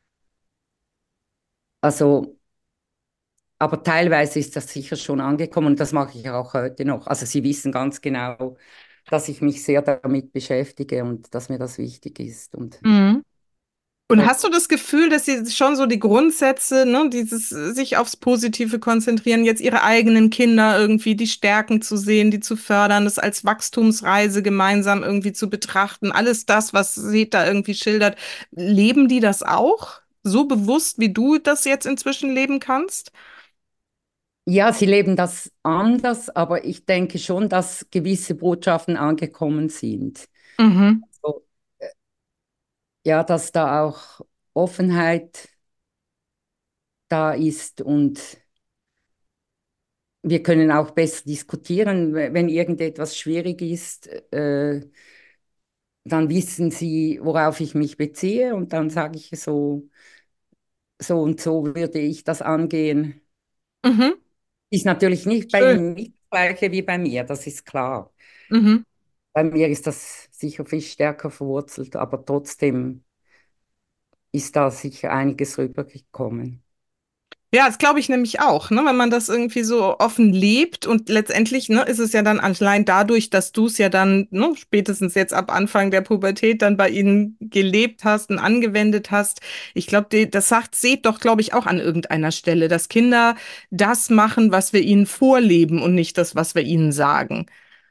Also, aber teilweise ist das sicher schon angekommen und das mache ich auch heute noch. Also sie wissen ganz genau, dass ich mich sehr damit beschäftige und dass mir das wichtig ist. Und Mhm. Und trotz, hast du das Gefühl, dass sie schon so die Grundsätze, ne, dieses äh, sich aufs Positive konzentrieren, jetzt ihre eigenen Kinder irgendwie die Stärken zu sehen, die zu fördern, das als Wachstumsreise gemeinsam irgendwie zu betrachten, alles das, was sie da irgendwie schildert, leben die das auch so bewusst, wie du das jetzt inzwischen leben kannst? ja, sie leben das anders, aber ich denke schon, dass gewisse Botschaften angekommen sind. Mhm. So, ja, dass da auch Offenheit da ist und wir können auch besser diskutieren, wenn irgendetwas schwierig ist. Äh, dann wissen sie, worauf ich mich beziehe und dann sage ich so, so und so würde ich das angehen. Mhm. Ist natürlich nicht bei Schön. ihnen nicht das Gleiche wie bei mir, das ist klar. Mhm. Bei mir ist das sicher viel stärker verwurzelt, aber trotzdem ist da sicher einiges rübergekommen. Ja, das glaube ich nämlich auch, ne? Wenn man das irgendwie so offen lebt und letztendlich, ne, ist es ja dann allein dadurch, dass du es ja dann, ne, spätestens jetzt ab Anfang der Pubertät dann bei ihnen gelebt hast und angewendet hast. Ich glaube, das sagt Seth doch, glaube ich, auch an irgendeiner Stelle, dass Kinder das machen, was wir ihnen vorleben und nicht das, was wir ihnen sagen.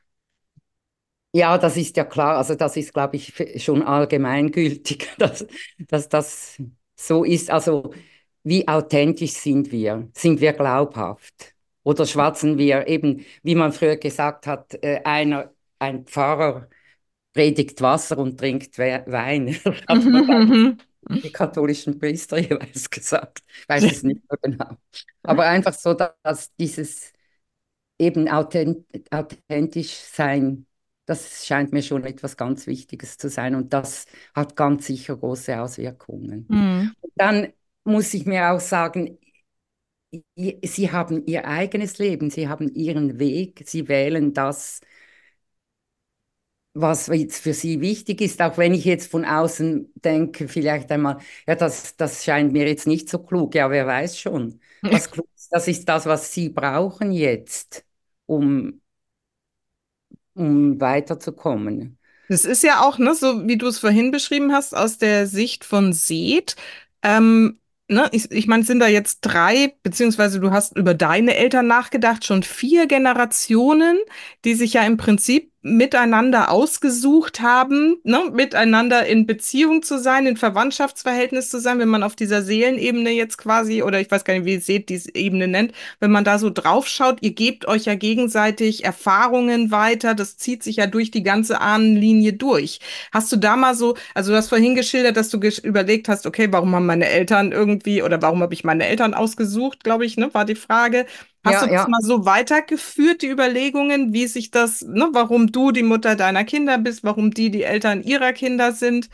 Ja, das ist ja klar. Also das ist, glaube ich, f- schon allgemeingültig, dass, dass das so ist. Also wie authentisch sind wir? Sind wir glaubhaft? Oder schwatzen wir eben, wie man früher gesagt hat, äh, einer, ein Pfarrer predigt Wasser und trinkt We- Wein. Das hat man bei Mhm, den katholischen Priester jeweils gesagt. Ich weiß es nicht mehr genau. Aber einfach so, dass dieses eben authent authentisch sein, das scheint mir schon etwas ganz Wichtiges zu sein und das hat ganz sicher große Auswirkungen. mhm. Und dann muss ich mir auch sagen, i- Sie haben Ihr eigenes Leben, Sie haben Ihren Weg, Sie wählen das, was jetzt für Sie wichtig ist, auch wenn ich jetzt von außen denke, vielleicht einmal, ja, das, das scheint mir jetzt nicht so klug, ja, wer weiß schon. Was klug ist, das ist das, was Sie brauchen jetzt, um um weiterzukommen. Das ist ja auch, ne, so wie du es vorhin beschrieben hast, aus der Sicht von Seth. Ähm, ne, ich, ich meine, es sind da jetzt drei, beziehungsweise du hast über deine Eltern nachgedacht, schon vier Generationen, die sich ja im Prinzip miteinander ausgesucht haben, ne, miteinander in Beziehung zu sein, in Verwandtschaftsverhältnis zu sein, wenn man auf dieser Seelenebene jetzt quasi, oder ich weiß gar nicht, wie Seth diese Ebene nennt, wenn man da so drauf schaut, ihr gebt euch ja gegenseitig Erfahrungen weiter, das zieht sich ja durch die ganze Ahnenlinie durch. Hast du da mal so, also du hast vorhin geschildert, dass du gesch- überlegt hast, okay, warum haben meine Eltern irgendwie oder warum habe ich meine Eltern ausgesucht, glaube ich, ne, war die Frage. Hast du Ja, das ja. mal so weitergeführt, die Überlegungen, wie sich das, ne, warum du die Mutter deiner Kinder bist, warum die die Eltern ihrer Kinder sind?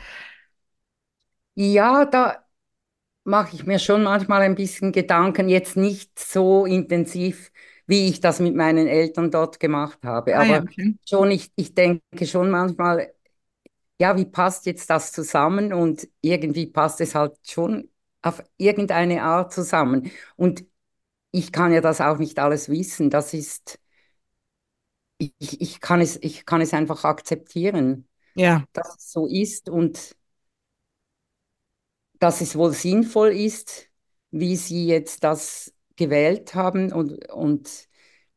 Ja, da mache ich mir schon manchmal ein bisschen Gedanken, jetzt nicht so intensiv, wie ich das mit meinen Eltern dort gemacht habe, Ah ja, aber okay. schon, ich, ich denke schon manchmal, ja, wie passt jetzt das zusammen? Und irgendwie passt es halt schon auf irgendeine Art zusammen. Und ich kann ja das auch nicht alles wissen. Das ist, ich, ich kann es, ich kann es einfach akzeptieren, Ja. dass es so ist und dass es wohl sinnvoll ist, wie Sie jetzt das gewählt haben und, und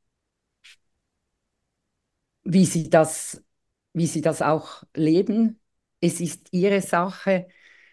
wie Sie das, wie Sie das auch leben. Es ist Ihre Sache,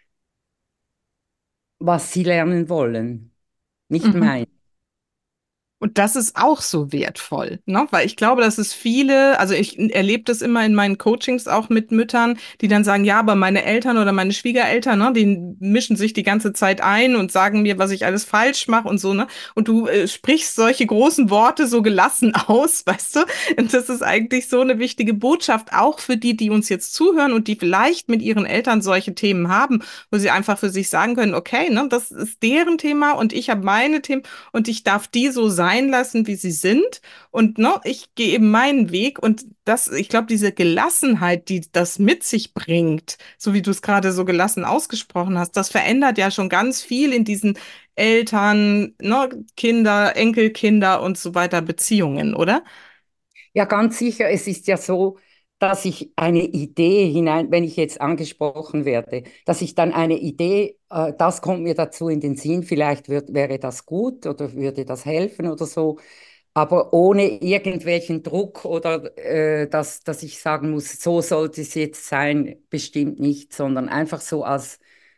was Sie lernen wollen, nicht Mhm. mein. Und das ist auch so wertvoll, ne? Weil ich glaube, dass es viele, also ich erlebe das immer in meinen Coachings auch mit Müttern, die dann sagen, ja, aber meine Eltern oder meine Schwiegereltern, ne, die mischen sich die ganze Zeit ein und sagen mir, was ich alles falsch mache und so, ne? Und du äh, sprichst solche großen Worte so gelassen aus, weißt du? Und das ist eigentlich so eine wichtige Botschaft, auch für die, die uns jetzt zuhören und die vielleicht mit ihren Eltern solche Themen haben, wo sie einfach für sich sagen können, okay, ne, das ist deren Thema und ich habe meine Themen und ich darf die so sein lassen, wie sie sind. Und ne, ich gehe eben meinen Weg. Und das, ich glaube, diese Gelassenheit, die das mit sich bringt, so wie du es gerade so gelassen ausgesprochen hast, das verändert ja schon ganz viel in diesen Eltern, ne, Kinder, Enkelkinder und so weiter Beziehungen, oder? Ja, ganz sicher, es ist ja so, dass ich eine Idee hinein, wenn ich jetzt angesprochen werde, dass ich dann eine Idee, äh, das kommt mir dazu in den Sinn, vielleicht wird, wäre das gut oder würde das helfen oder so, aber ohne irgendwelchen Druck oder äh, dass, dass ich sagen muss, so sollte es jetzt sein, bestimmt nicht, sondern einfach so als,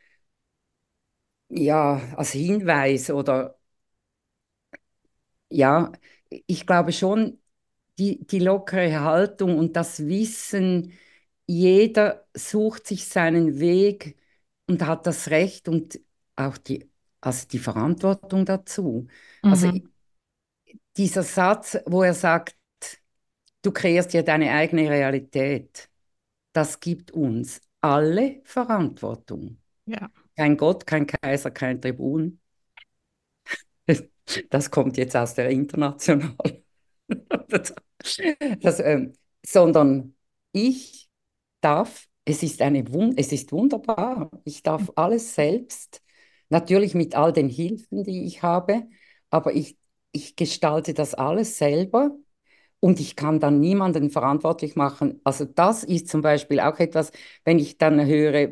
ja, als Hinweis oder ja, ich glaube schon, die, die lockere Haltung und das Wissen, jeder sucht sich seinen Weg und hat das Recht und auch die, also die Verantwortung dazu. Also Mhm. dieser Satz, wo er sagt, du kreierst ja deine eigene Realität, das gibt uns alle Verantwortung. Ja. Kein Gott, kein Kaiser, kein Tribun. Das kommt jetzt aus der International. Das, das, ähm, sondern ich darf, es ist eine Wun es ist wunderbar, ich darf alles selbst, natürlich mit all den Hilfen, die ich habe, aber ich, ich gestalte das alles selber und ich kann dann niemanden verantwortlich machen. Also das ist zum Beispiel auch etwas, wenn ich dann höre,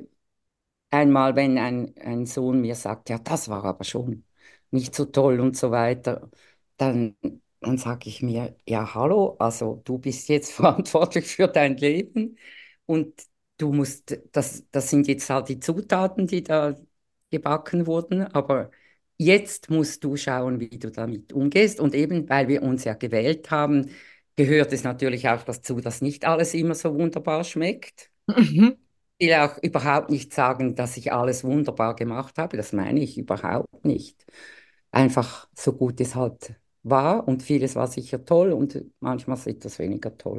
einmal, wenn ein, ein Sohn mir sagt, ja, das war aber schon nicht so toll und so weiter, dann, dann sage ich mir, ja, hallo, also du bist jetzt verantwortlich für dein Leben und du musst, das, das sind jetzt halt die Zutaten, die da gebacken wurden, aber jetzt musst du schauen, wie du damit umgehst. Und eben, weil wir uns ja gewählt haben, gehört es natürlich auch dazu, dass nicht alles immer so wunderbar schmeckt. Mhm. Ich will auch überhaupt nicht sagen, dass ich alles wunderbar gemacht habe. Das meine ich überhaupt nicht. Einfach so gut es halt war und vieles war sicher toll und manchmal etwas weniger toll.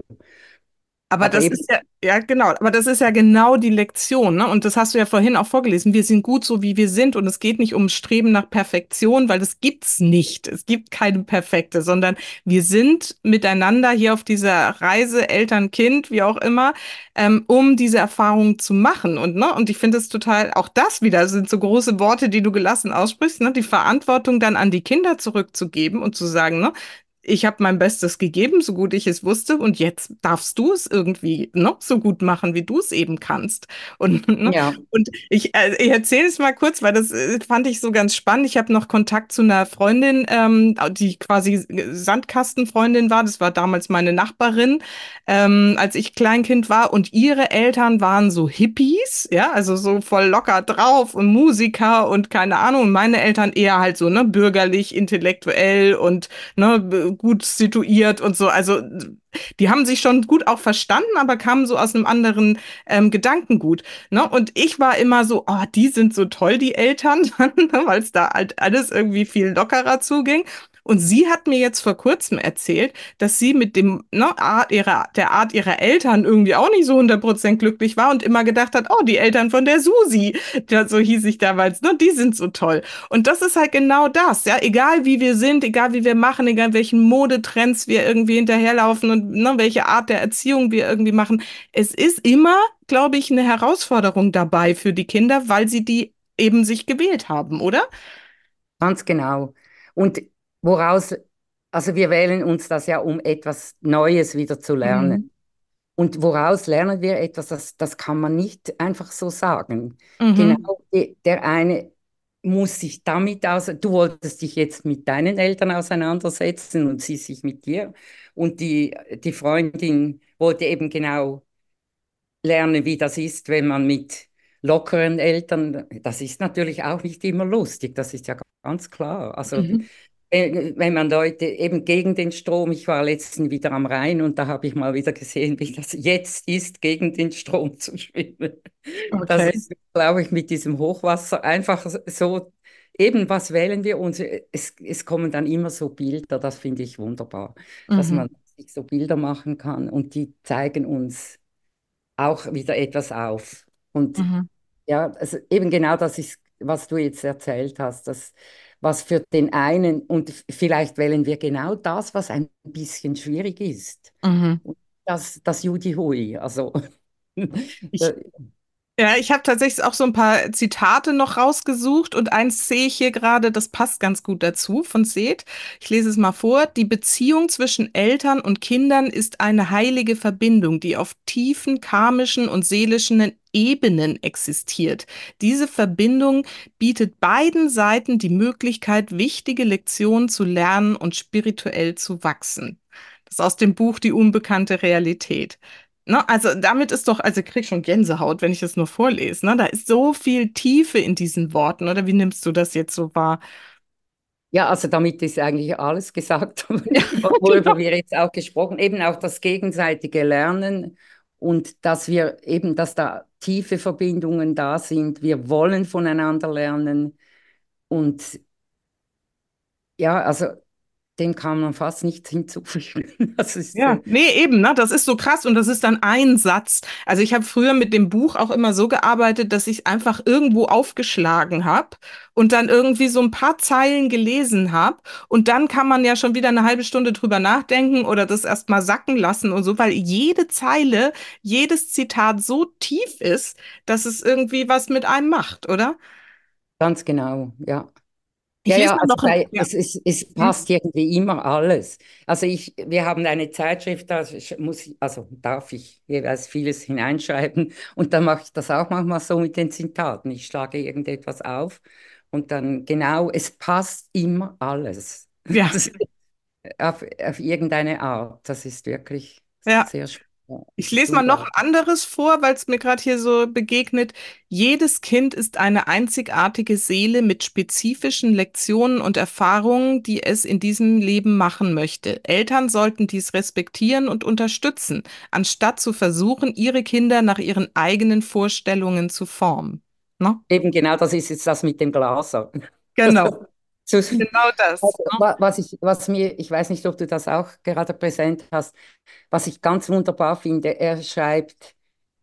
Aber Aber das eben, ist ja, ja genau, aber das ist ja genau die Lektion, ne? Und das hast du ja vorhin auch vorgelesen. Wir sind gut so, wie wir sind. Und es geht nicht um Streben nach Perfektion, weil das gibt's nicht. Es gibt keine Perfekte, sondern wir sind miteinander hier auf dieser Reise, Eltern, Kind, wie auch immer, ähm, um diese Erfahrung zu machen. Und, ne? Und ich finde es total, auch das wieder sind so große Worte, die du gelassen aussprichst, ne? Die Verantwortung dann an die Kinder zurückzugeben und zu sagen, ne? Ich habe mein Bestes gegeben, so gut ich es wusste, und jetzt darfst du es irgendwie noch so gut machen, wie du es eben kannst. Und, ne? ja, Und ich, äh, ich erzähle es mal kurz, weil das äh, fand ich so ganz spannend. Ich habe noch Kontakt zu einer Freundin, ähm, die quasi Sandkastenfreundin war. Das war damals meine Nachbarin, ähm, als ich Kleinkind war. Und ihre Eltern waren so Hippies, ja, also so voll locker drauf und Musiker und keine Ahnung. Und meine Eltern eher halt so, ne, bürgerlich, intellektuell und ne, gut situiert und so. Also die haben sich schon gut auch verstanden, aber kamen so aus einem anderen ähm, Gedankengut. Ne? Und ich war immer so, oh, die sind so toll, die Eltern, weil es da halt alles irgendwie viel lockerer zuging. Und sie hat mir jetzt vor kurzem erzählt, dass sie mit dem, ne, Art ihrer, der Art ihrer Eltern irgendwie auch nicht so hundert Prozent glücklich war und immer gedacht hat, oh, die Eltern von der Susi, ja, so hieß ich damals, ne, die sind so toll. Und das ist halt genau das, ja, egal wie wir sind, egal wie wir machen, egal welchen Modetrends wir irgendwie hinterherlaufen und ne, welche Art der Erziehung wir irgendwie machen. Es ist immer, glaube ich, eine Herausforderung dabei für die Kinder, weil sie die eben sich gewählt haben, oder? ganz genau. Und woraus, also wir wählen uns das ja, um etwas Neues wieder zu lernen. Mhm. Und woraus lernen wir etwas, das, das kann man nicht einfach so sagen. Mhm. Genau, die, der eine muss sich damit aus, du wolltest dich jetzt mit deinen Eltern auseinandersetzen und sie sich mit dir. Und die, die Freundin wollte eben genau lernen, wie das ist, wenn man mit lockeren Eltern, das ist natürlich auch nicht immer lustig, das ist ja ganz klar. Also Mhm. äh, wenn man Leute eben gegen den Strom, ich war letztens wieder am Rhein und da habe ich mal wieder gesehen, wie das jetzt ist, gegen den Strom zu schwimmen. Das Okay. ist, glaube ich, mit diesem Hochwasser einfach so, eben was wählen wir uns? Es, es kommen dann immer so Bilder, das finde ich wunderbar, dass Mhm. man sich so Bilder machen kann und die zeigen uns auch wieder etwas auf. Und Mhm. ja, also eben genau das ist, was du jetzt erzählt hast, das, was für den einen, und vielleicht wählen wir genau das, was ein bisschen schwierig ist. Mhm. Und das, das Judy Hui, also Ich, da- Ja, ich habe tatsächlich auch so ein paar Zitate noch rausgesucht und eins sehe ich hier gerade, das passt ganz gut dazu von Seth. Ich lese es mal vor. Die Beziehung zwischen Eltern und Kindern ist eine heilige Verbindung, die auf tiefen karmischen und seelischen Ebenen existiert. Diese Verbindung bietet beiden Seiten die Möglichkeit, wichtige Lektionen zu lernen und spirituell zu wachsen. Das ist aus dem Buch Die unbekannte Realität. Ne, also damit ist doch, also ich krieg schon Gänsehaut, wenn ich es nur vorlese. Ne? Da ist so viel Tiefe in diesen Worten, oder wie nimmst du das jetzt so wahr? ja, also damit ist eigentlich alles gesagt, Ja, worüber genau. wir jetzt auch gesprochen, eben auch das gegenseitige Lernen und dass wir eben, dass da tiefe Verbindungen da sind. Wir wollen voneinander lernen und ja, also dem kann man fast nichts hinzufügen. Das ist, Ja, äh, nee, eben, ne? Das ist so krass und das ist dann ein Satz. Also ich habe früher mit dem Buch auch immer so gearbeitet, dass ich einfach irgendwo aufgeschlagen habe und dann irgendwie so ein paar Zeilen gelesen habe und dann kann man ja schon wieder eine halbe Stunde drüber nachdenken oder das erst mal sacken lassen und so, weil jede Zeile, jedes Zitat so tief ist, dass es irgendwie was mit einem macht, oder? ganz genau, ja. Ich Ja, lese ja, mal also noch ein, bei, ja. es, es, es Hm? passt irgendwie immer alles. Also ich, wir haben eine Zeitschrift, da sch- muss ich, also darf ich jeweils vieles hineinschreiben und dann mache ich das auch manchmal so mit den Zitaten. Ich schlage irgendetwas auf und dann genau, es passt immer alles. Ja, Das, auf, auf irgendeine Art. Das ist wirklich ja. sehr schwer. Ich Es ist lese mal noch ein unglaublich. anderes vor, weil es mir gerade hier so begegnet. Jedes Kind ist eine einzigartige Seele mit spezifischen Lektionen und Erfahrungen, die es in diesem Leben machen möchte. Eltern sollten dies respektieren und unterstützen, anstatt zu versuchen, ihre Kinder nach ihren eigenen Vorstellungen zu formen. Ne? Eben genau, das ist jetzt das mit dem Glaser. Genau, So, genau das. also, Ne? wa- was ich, was mir, ich weiß nicht, ob du das auch gerade präsent hast, was ich ganz wunderbar finde, er schreibt,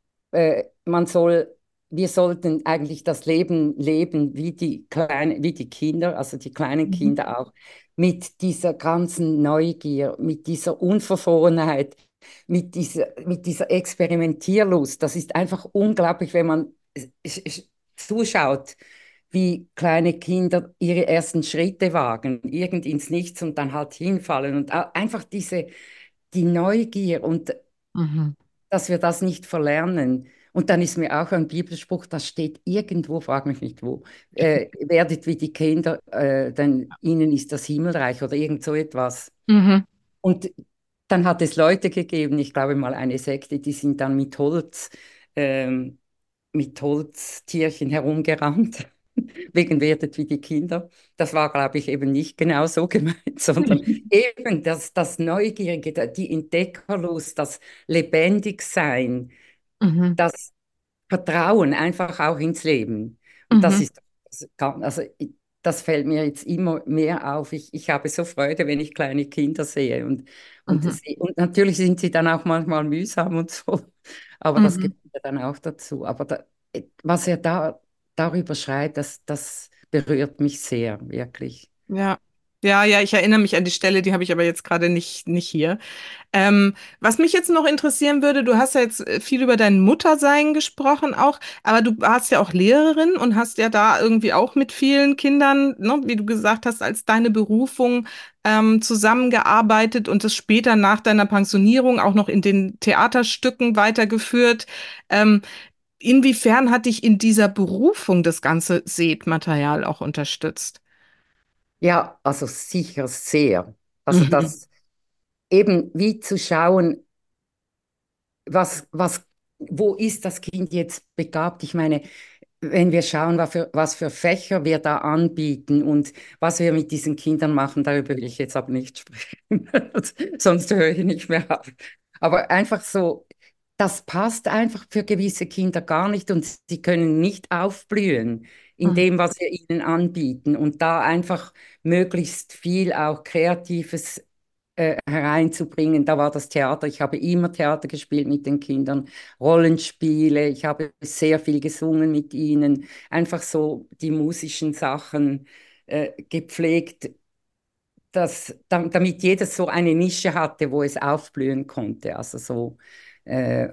äh, man soll, wir sollten eigentlich das Leben leben wie die kleinen, wie die Kinder, also die kleinen Mhm. Kinder auch, mit dieser ganzen Neugier, mit dieser Unverfrorenheit, mit dieser, mit dieser Experimentierlust. Das ist einfach unglaublich, wenn man äh, sch- sch- zuschaut, wie kleine Kinder ihre ersten Schritte wagen, irgend ins Nichts und dann halt hinfallen und au- einfach diese, die Neugier und Mhm. dass wir das nicht verlernen. Und dann ist mir auch ein Bibelspruch, das steht irgendwo, frag mich nicht wo, äh, werdet wie die Kinder, äh, denn ihnen ist das Himmelreich oder irgend so etwas. Mhm. Und dann hat es Leute gegeben, ich glaube mal eine Sekte, die sind dann mit Holz, ähm, mit Holztierchen herumgerannt, wegen werdet wie die Kinder. Das war, glaube ich, eben nicht genau so gemeint, sondern eben das, das Neugierige, die Entdeckerlust, das Lebendigsein, Mhm. das Vertrauen einfach auch ins Leben. Und das Mhm. ist, das kann- also ich- das fällt mir jetzt immer mehr auf. Ich, ich habe so Freude, wenn ich kleine Kinder sehe. Und, und, Mhm. es, und natürlich sind sie dann auch manchmal mühsam und so, aber das Mhm. gehört ja dann auch dazu. Aber da, was er da darüber schreibt, das, das berührt mich sehr, wirklich. Ja. Ja, ja, ich erinnere mich an die Stelle, die habe ich aber jetzt gerade nicht, nicht hier. Ähm, was mich jetzt noch interessieren würde, du hast ja jetzt äh, viel über dein Muttersein gesprochen auch, aber du warst ja auch Lehrerin und hast ja da irgendwie auch mit vielen Kindern, ne, wie du gesagt hast, als deine Berufung ähm, zusammengearbeitet und das später nach deiner Pensionierung auch noch in den Theaterstücken weitergeführt. Ähm, inwiefern hat dich in dieser Berufung das ganze Setmaterial auch unterstützt? Ja, also sicher sehr. Also Mhm. das eben wie zu schauen, was, was, wo ist das Kind jetzt begabt? Ich meine, wenn wir schauen, was für, was für Fächer wir da anbieten und was wir mit diesen Kindern machen, darüber will ich jetzt aber nicht sprechen, sonst höre ich nicht mehr auf. Aber einfach so, das passt einfach für gewisse Kinder gar nicht und sie können nicht aufblühen in Mhm. dem, was wir ihnen anbieten und da einfach möglichst viel auch Kreatives äh, hereinzubringen. Da war das Theater, ich habe immer Theater gespielt mit den Kindern, Rollenspiele, ich habe sehr viel gesungen mit ihnen, einfach so die musischen Sachen äh, gepflegt, dass, dam- damit jedes so eine Nische hatte, wo es aufblühen konnte. Also so, äh,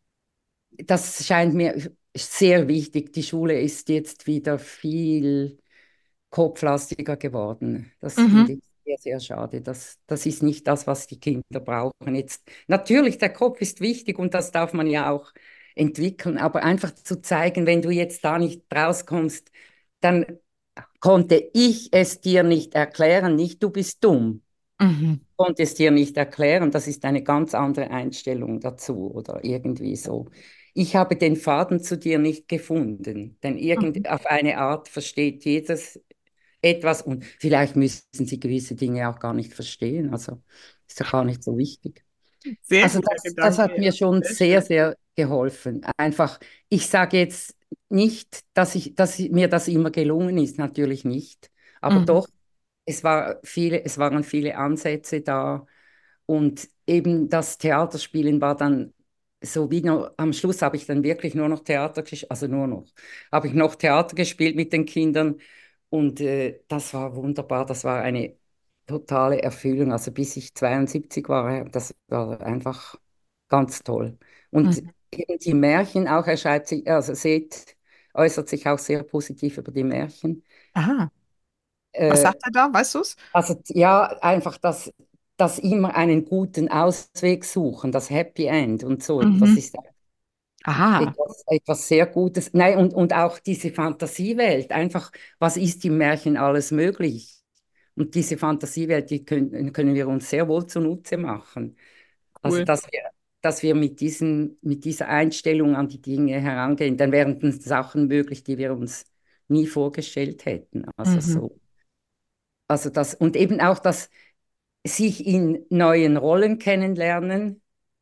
das scheint mir sehr wichtig. Die Schule ist jetzt wieder viel kopflastiger geworden. Das Mhm. finde ich sehr, sehr schade. Das, das ist nicht das, was die Kinder brauchen. Jetzt, natürlich, der Kopf ist wichtig und das darf man ja auch entwickeln, aber einfach zu zeigen, wenn du jetzt da nicht rauskommst, dann konnte ich es dir nicht erklären, nicht du bist dumm. Mhm. Konnte es dir nicht erklären, das ist eine ganz andere Einstellung dazu oder irgendwie so. Ich habe den Faden zu dir nicht gefunden, denn Mhm. irgend, auf eine Art versteht jedes etwas und vielleicht müssen sie gewisse Dinge auch gar nicht verstehen. Also ist ja gar nicht so wichtig. Sehr Also guter das, das Gedanke, hat ja. mir schon Sehr sehr, schön. sehr geholfen. Einfach, ich sage jetzt nicht, dass ich, dass mir das immer gelungen ist, natürlich nicht, aber Mhm. doch. es war viele, es waren viele Ansätze da und eben das Theaterspielen war dann so wie noch, am Schluss habe ich dann wirklich nur noch Theater gespielt, also nur noch, habe ich noch Theater gespielt mit den Kindern und äh, das war wunderbar, das war eine totale Erfüllung, also bis ich zweiundsiebzig war, das war einfach ganz toll. Und Mhm. eben die Märchen auch, er schreibt sich, also seht, äußert sich auch sehr positiv über die Märchen. Aha. Was Äh, sagt er da? Weißt du es? also ja, einfach das, das immer einen guten Ausweg suchen, das Happy End und so, das Mhm. ist Aha, etwas, etwas sehr Gutes. Nein, und, und auch diese Fantasiewelt, einfach, was ist im Märchen alles möglich? Und diese Fantasiewelt, die können, können wir uns sehr wohl zunutze machen. Also, cool. dass wir, dass wir mit diesen, mit dieser Einstellung an die Dinge herangehen, dann wären dann Sachen möglich, die wir uns nie vorgestellt hätten. Also Mhm. so. Also das, und eben auch das sich in neuen Rollen kennenlernen,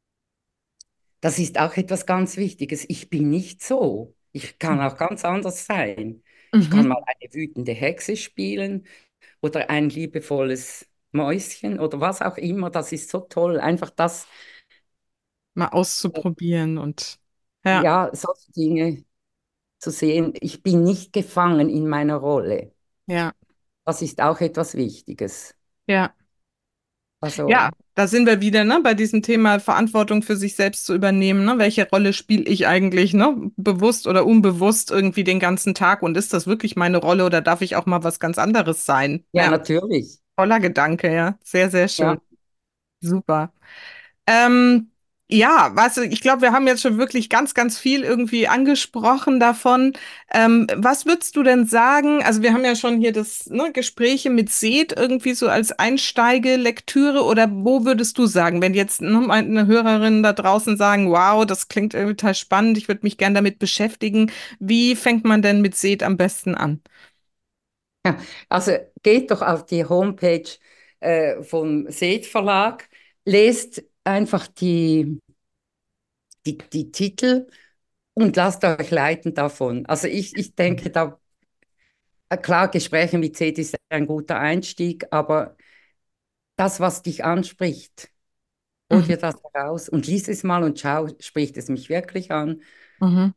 das ist auch etwas ganz Wichtiges. Ich bin nicht so. Ich kann auch ganz anders sein. Ich kann Mhm. mal eine wütende Hexe spielen oder ein liebevolles Mäuschen oder was auch immer. Das ist so toll. Einfach das, Mal auszuprobieren und ja, ja, solche Dinge zu sehen. Ich bin nicht gefangen in meiner Rolle. ja, Das ist auch etwas Wichtiges. ja. Ja, Also, da sind wir wieder, ne, bei diesem Thema Verantwortung für sich selbst zu übernehmen, ne? Welche Rolle spiele ich eigentlich, ne? Bewusst oder unbewusst irgendwie den ganzen Tag und ist das wirklich meine Rolle oder darf ich auch mal was ganz anderes sein? ja, Ja, natürlich. toller Gedanke, ja. Sehr, sehr schön. Ja. Super. Ähm, ja, weißt du, ich glaube, wir haben jetzt schon wirklich ganz, ganz viel irgendwie angesprochen davon. Ähm, was würdest du denn sagen? Also wir haben ja schon hier das, ne, Gespräche mit Seth irgendwie so als Einsteigelektüre oder wo würdest du sagen, wenn jetzt, ne, eine Hörerin da draußen sagen, wow, das klingt irgendwie total spannend, ich würde mich gern damit beschäftigen. Wie fängt man denn mit Seth am besten an? Ja, also geht doch auf die Homepage äh, vom Seth Verlag, lest einfach die, die, die Titel und lasst euch leiten davon. Also ich, ich denke, da, äh, klar, Gespräche mit Seth ist ein guter Einstieg, aber das, was dich anspricht, hol Mhm. dir das heraus und lies es mal und schau, spricht es mich wirklich an? Mhm.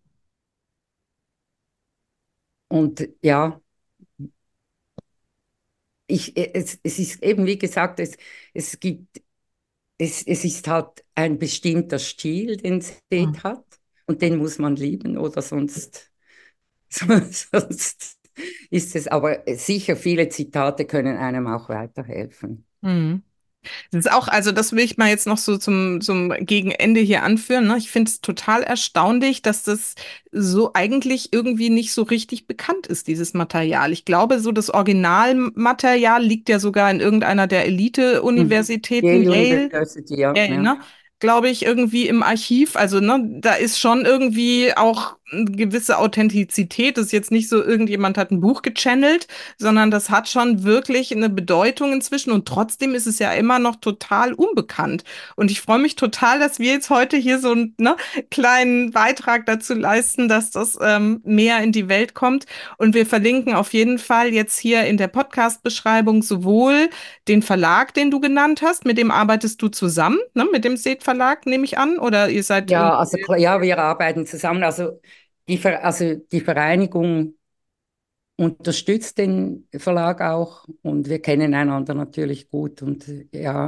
Und ja, ich, äh, es, es ist eben, wie gesagt, es, es gibt es, es ist halt ein bestimmter Stil, den Mhm. Seth hat und den muss man lieben oder sonst, sonst ist es, aber sicher viele Zitate können einem auch weiterhelfen. Mhm. Das ist auch, also das will ich mal jetzt noch so zum, zum Gegenende hier anführen. Ne? Ich finde es total erstaunlich, dass das so eigentlich irgendwie nicht so richtig bekannt ist, dieses Material. Ich glaube, so das Originalmaterial liegt ja sogar in irgendeiner der Mhm. Elite-Universitäten, Yale Yale. University, ja, Ja, ja. ne? Glaube ich, irgendwie im Archiv. Also, ne, da ist schon irgendwie auch eine gewisse Authentizität. Das ist jetzt nicht so, irgendjemand hat ein Buch gechannelt, sondern das hat schon wirklich eine Bedeutung inzwischen. Und trotzdem ist es ja immer noch total unbekannt. Und ich freue mich total, dass wir jetzt heute hier so einen, ne, kleinen Beitrag dazu leisten, dass das ähm, mehr in die Welt kommt. Und wir verlinken auf jeden Fall jetzt hier in der Podcast-Beschreibung sowohl den Verlag, den du genannt hast, mit dem arbeitest du zusammen, ne? Mit dem Seth Verlag, nehme ich an, oder ihr seid Ja, also irgendwie. klar, ja, wir arbeiten zusammen. Also die, Ver, also die Vereinigung unterstützt den Verlag auch und wir kennen einander natürlich gut und äh, ja.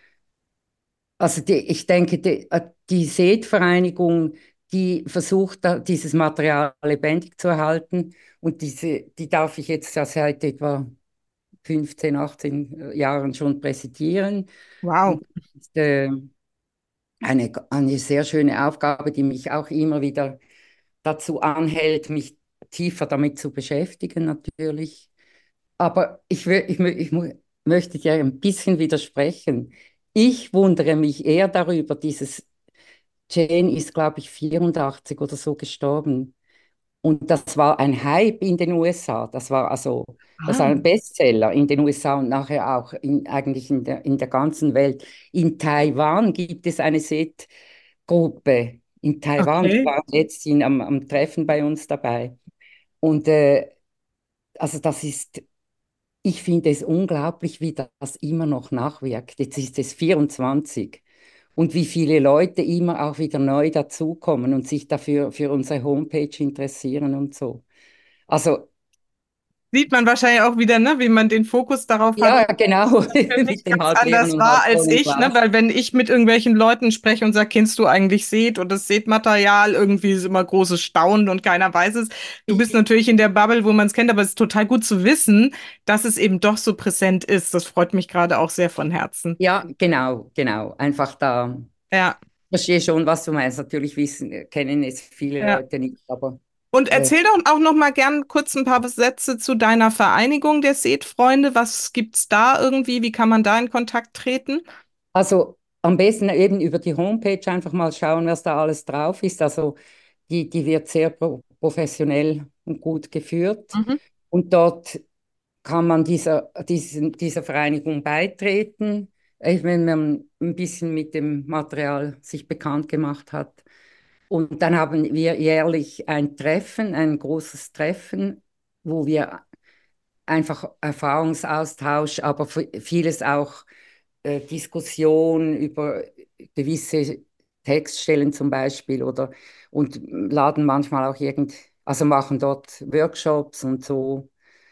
Also die, ich denke, die, äh, die Seth-Vereinigung, die versucht, da, dieses Material lebendig zu erhalten. Und diese, die darf ich jetzt ja seit etwa fünfzehn, achtzehn Jahren schon präsentieren. Wow. Und das ist äh, eine, eine sehr schöne Aufgabe, die mich auch immer wieder dazu anhält, mich tiefer damit zu beschäftigen, natürlich. Aber ich, wö- ich, mö- ich mu- möchte dir ein bisschen widersprechen. Ich wundere mich eher darüber, dieses Jane ist, glaube ich, vierundachtzig oder so gestorben. Und das war ein Hype in den U S A. Das war also, das war Ah, ein Bestseller in den U S A und nachher auch in, eigentlich in der, in der ganzen Welt. In Taiwan gibt es eine Set-Gruppe. In Taiwan, die okay. waren letztens am, am Treffen bei uns dabei. Und äh, also das ist ich finde es unglaublich, wie das immer noch nachwirkt. Jetzt ist es vierundzwanzig und wie viele Leute immer auch wieder neu dazukommen und sich dafür für unsere Homepage interessieren und so. Also Sieht man wahrscheinlich auch wieder, ne, wie man den Fokus darauf hat. ja, genau, Für mich mit dem ganz halbleeren anders und war als halbvollen ich, ne? Glas. Weil wenn ich mit irgendwelchen Leuten spreche und sage, kennst du eigentlich Seth und das Seth-Material, irgendwie ist immer großes Staunen und keiner weiß es. Du bist natürlich in der Bubble, wo man es kennt, aber es ist total gut zu wissen, dass es eben doch so präsent ist. Das freut mich gerade auch sehr von Herzen. Ja, genau, genau. Einfach da, Ja, ich verstehe schon, was du meinst. Natürlich wissen, kennen es viele ja. Leute nicht, aber Und äh, erzähl doch auch noch mal gern kurz ein paar Sätze zu deiner Vereinigung der Seth-Freunde. Was gibt's da irgendwie? Wie kann man da in Kontakt treten? also am besten eben über die Homepage einfach mal schauen, was da alles drauf ist. Also die, die wird sehr pro professionell und gut geführt. Mhm. Und dort kann man dieser, diesen, dieser Vereinigung beitreten, äh, wenn man ein bisschen mit dem Material sich bekannt gemacht hat. Und dann haben wir jährlich ein Treffen, ein großes Treffen, wo wir einfach Erfahrungsaustausch, aber vieles auch äh, Diskussion über gewisse Textstellen zum Beispiel oder und laden manchmal auch irgend, also machen dort Workshops und so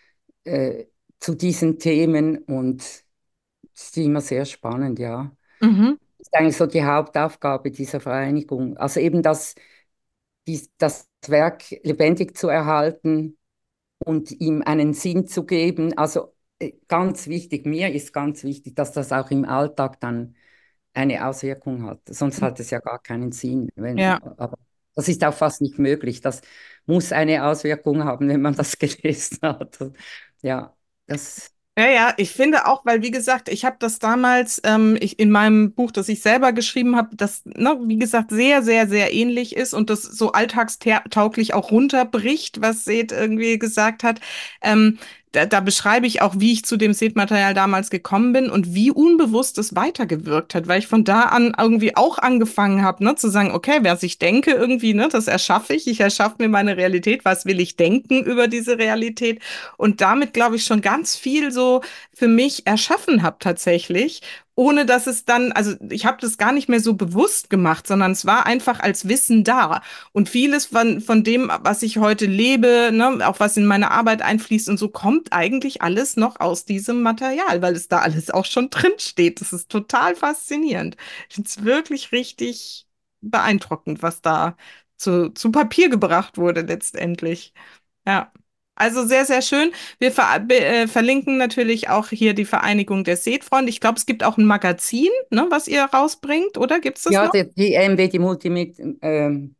äh, zu diesen Themen und das ist immer sehr spannend, ja. Mhm. Das ist eigentlich so die Hauptaufgabe dieser Vereinigung. Also eben das, dies, das Werk lebendig zu erhalten und ihm einen Sinn zu geben. Also äh, ganz wichtig, mir ist ganz wichtig, dass das auch im Alltag dann eine Auswirkung hat. Sonst hat es ja gar keinen Sinn. Wenn, Ja. aber das ist auch fast nicht möglich. Das muss eine Auswirkung haben, wenn man das gelesen hat. Ja, das, Ja, ja, ich finde auch, weil wie gesagt, ich habe das damals ähm, ich, in meinem Buch, das ich selber geschrieben habe, das, ne, wie gesagt, sehr, sehr, sehr ähnlich ist und das so alltagstauglich auch runterbricht, was Seth irgendwie gesagt hat. Ähm, da, da beschreibe ich auch, wie ich zu dem Seth-Material damals gekommen bin und wie unbewusst es weitergewirkt hat, weil ich von da an irgendwie auch angefangen habe, ne, zu sagen, okay, was ich denke irgendwie, ne, das erschaffe ich, ich erschaffe mir meine Realität, was will ich denken über diese Realität? Und damit, glaube ich, schon ganz viel so für mich erschaffen habe tatsächlich, ohne dass es dann, also ich habe das gar nicht mehr so bewusst gemacht, sondern es war einfach als Wissen da. Und vieles von, von dem, was ich heute lebe, ne, auch was in meine Arbeit einfließt und so, kommt eigentlich alles noch aus diesem Material, weil es da alles auch schon drin steht. Das ist total faszinierend. Ich finde es wirklich richtig beeindruckend, was da zu, zu Papier gebracht wurde letztendlich. Ja. Also sehr, sehr schön. Wir ver be- äh, verlinken natürlich auch hier die Vereinigung der Seth-Freunde. Ich glaube, es gibt auch ein Magazin, ne, was ihr rausbringt, oder? Gibt es das ja, noch? die, die M W, die Multimed, ähm,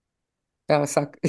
ja, sag,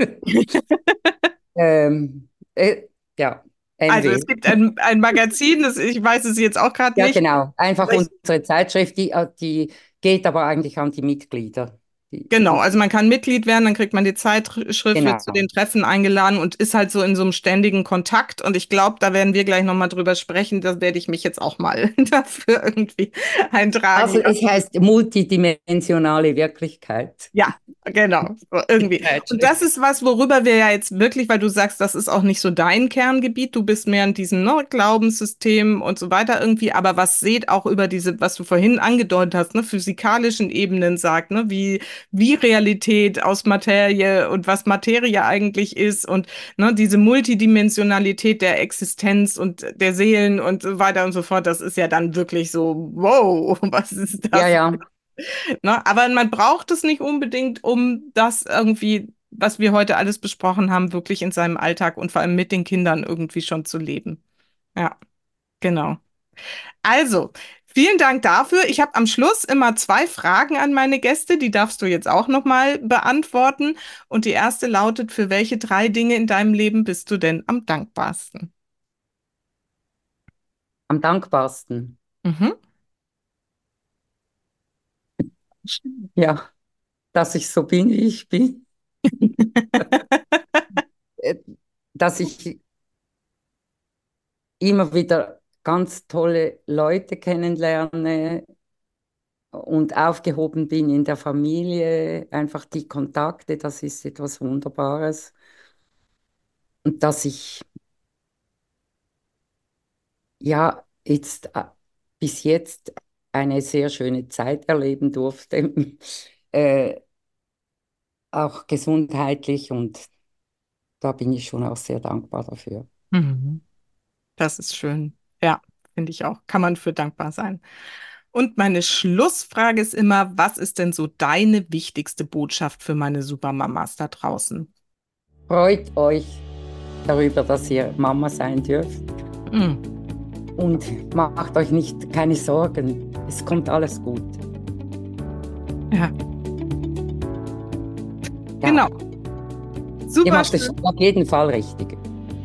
ähm, äh, ja, Also es M W. gibt ein, ein Magazin, das, ich weiß es jetzt auch gerade Ja, nicht. genau. Einfach Aber ich, unsere Zeitschrift, die, äh, die geht aber eigentlich an die Mitglieder. Die, genau, die, also man kann Mitglied werden, dann kriegt man die Zeitschrift, wird zu genau. den Treffen eingeladen und ist halt so in so einem ständigen Kontakt. Und ich glaube, da werden wir gleich nochmal drüber sprechen. Da werde ich mich jetzt auch mal dafür irgendwie eintragen Also es lassen. heißt multidimensionale Wirklichkeit. Ja, genau, so Die irgendwie. Und das Zeitschrift. ist was, worüber wir ja jetzt wirklich, weil du sagst, das ist auch nicht so dein Kerngebiet, du bist mehr in diesem, ne, Glaubenssystem und so weiter irgendwie, aber was seht auch über diese, was du vorhin angedeutet hast, ne, physikalischen Ebenen sagt, ne, wie, wie Realität aus Materie und was Materie eigentlich ist und, ne, diese Multidimensionalität der Existenz und der Seelen und so weiter und so fort, das ist ja dann wirklich so, wow, was ist Ja, das? ja. Ne? Aber man braucht es nicht unbedingt, um das irgendwie, was wir heute alles besprochen haben, wirklich in seinem Alltag und vor allem mit den Kindern irgendwie schon zu leben. Ja, genau. Also, vielen Dank dafür. Ich habe am Schluss immer zwei Fragen an meine Gäste, die darfst du jetzt auch nochmal beantworten. Und die erste lautet, für welche drei Dinge in deinem Leben bist du denn am dankbarsten? Am dankbarsten. Mhm. Ja, dass ich so bin, wie ich bin. Äh, Dass ich immer wieder ganz tolle Leute kennenlerne und aufgehoben bin in der Familie. Einfach die Kontakte, das ist etwas Wunderbares. Und dass ich ja jetzt äh, bis jetzt eine sehr schöne Zeit erleben durfte, äh, auch gesundheitlich, und da bin ich schon auch sehr dankbar dafür. Mhm. Das ist schön. Ja, finde ich auch. Kann man für dankbar sein. Und meine Schlussfrage ist immer, was ist denn so deine wichtigste Botschaft für meine Supermamas da draußen? Freut euch darüber, dass ihr Mama sein dürft, Mhm. und macht euch nicht keine Sorgen. Es kommt alles gut. Ja, Ja, genau. ihr Super macht es schön. auf jeden Fall richtig.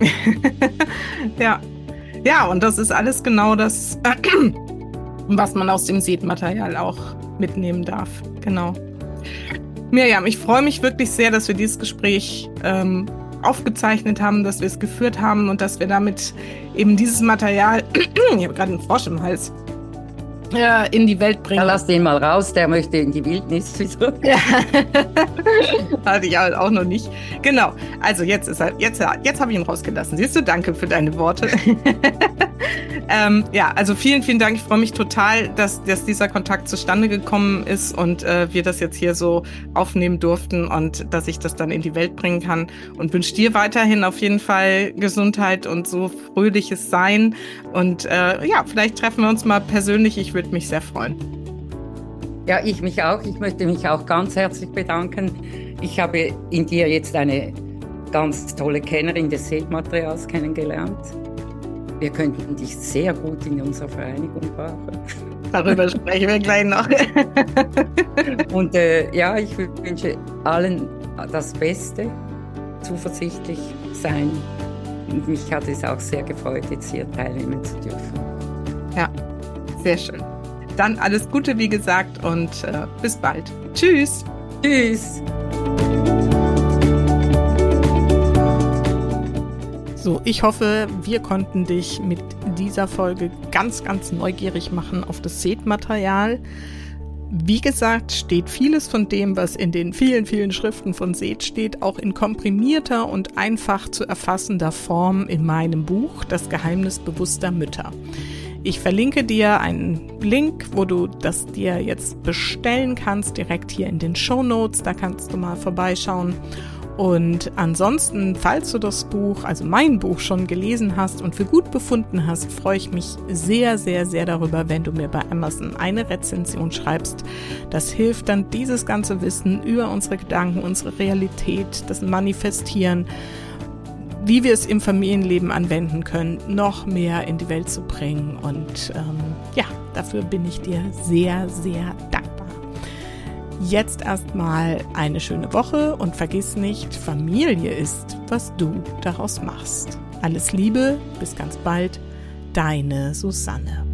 Ja. Ja, und das ist alles genau das, was man aus dem Seed-Material auch mitnehmen darf. Genau. Mirjam, ich freue mich wirklich sehr, dass wir dieses Gespräch ähm, aufgezeichnet haben, dass wir es geführt haben und dass wir damit eben dieses Material, ich habe gerade einen Frosch im Hals, äh, in die Welt Ja, bringen. lasst ihn mal raus, der möchte in die Wildnis wieder. Ja. Hatte ich halt auch noch nicht. Genau. Also jetzt ist er, jetzt, jetzt habe ich ihn rausgelassen. Siehst du, danke für deine Worte. ähm, ja, also vielen, vielen Dank. Ich freue mich total, dass, dass dieser Kontakt zustande gekommen ist und äh, wir das jetzt hier so aufnehmen durften und dass ich das dann in die Welt bringen kann. Und wünsche dir weiterhin auf jeden Fall Gesundheit und so fröhliches Sein. Und äh, ja, vielleicht treffen wir uns mal persönlich. Ich würde mich sehr freuen. Ja, ich mich auch. Ich möchte mich auch ganz herzlich bedanken. Ich habe in dir jetzt eine ganz tolle Kennerin des Seed-Materials kennengelernt. Wir könnten dich sehr gut in unserer Vereinigung brauchen. Darüber sprechen wir gleich noch. Und äh, ja, ich wünsche allen das Beste, zuversichtlich sein. Und mich hat es auch sehr gefreut, jetzt hier teilnehmen zu dürfen. Ja, sehr schön. Dann alles Gute, wie gesagt, und äh, bis bald. Tschüss. Tschüss. So, ich hoffe, wir konnten dich mit dieser Folge ganz, ganz neugierig machen auf das Seed-Material. Wie gesagt, steht vieles von dem, was in den vielen, vielen Schriften von Seed steht, auch in komprimierter und einfach zu erfassender Form in meinem Buch Das Geheimnis bewusster Mütter. Ich verlinke dir einen Link, wo du das dir jetzt bestellen kannst, direkt hier in den Shownotes. Da kannst du mal vorbeischauen. Und ansonsten, falls du das Buch, also mein Buch, schon gelesen hast und für gut befunden hast, freue ich mich sehr, sehr, sehr darüber, wenn du mir bei Amazon eine Rezension schreibst. Das hilft dann, dieses ganze Wissen über unsere Gedanken, unsere Realität, das Manifestieren, wie wir es im Familienleben anwenden können, noch mehr in die Welt zu bringen. Und ähm, ja, dafür bin ich dir sehr, sehr dankbar. Jetzt erstmal eine schöne Woche und vergiss nicht, Familie ist, was du daraus machst. Alles Liebe, bis ganz bald, deine Susanne.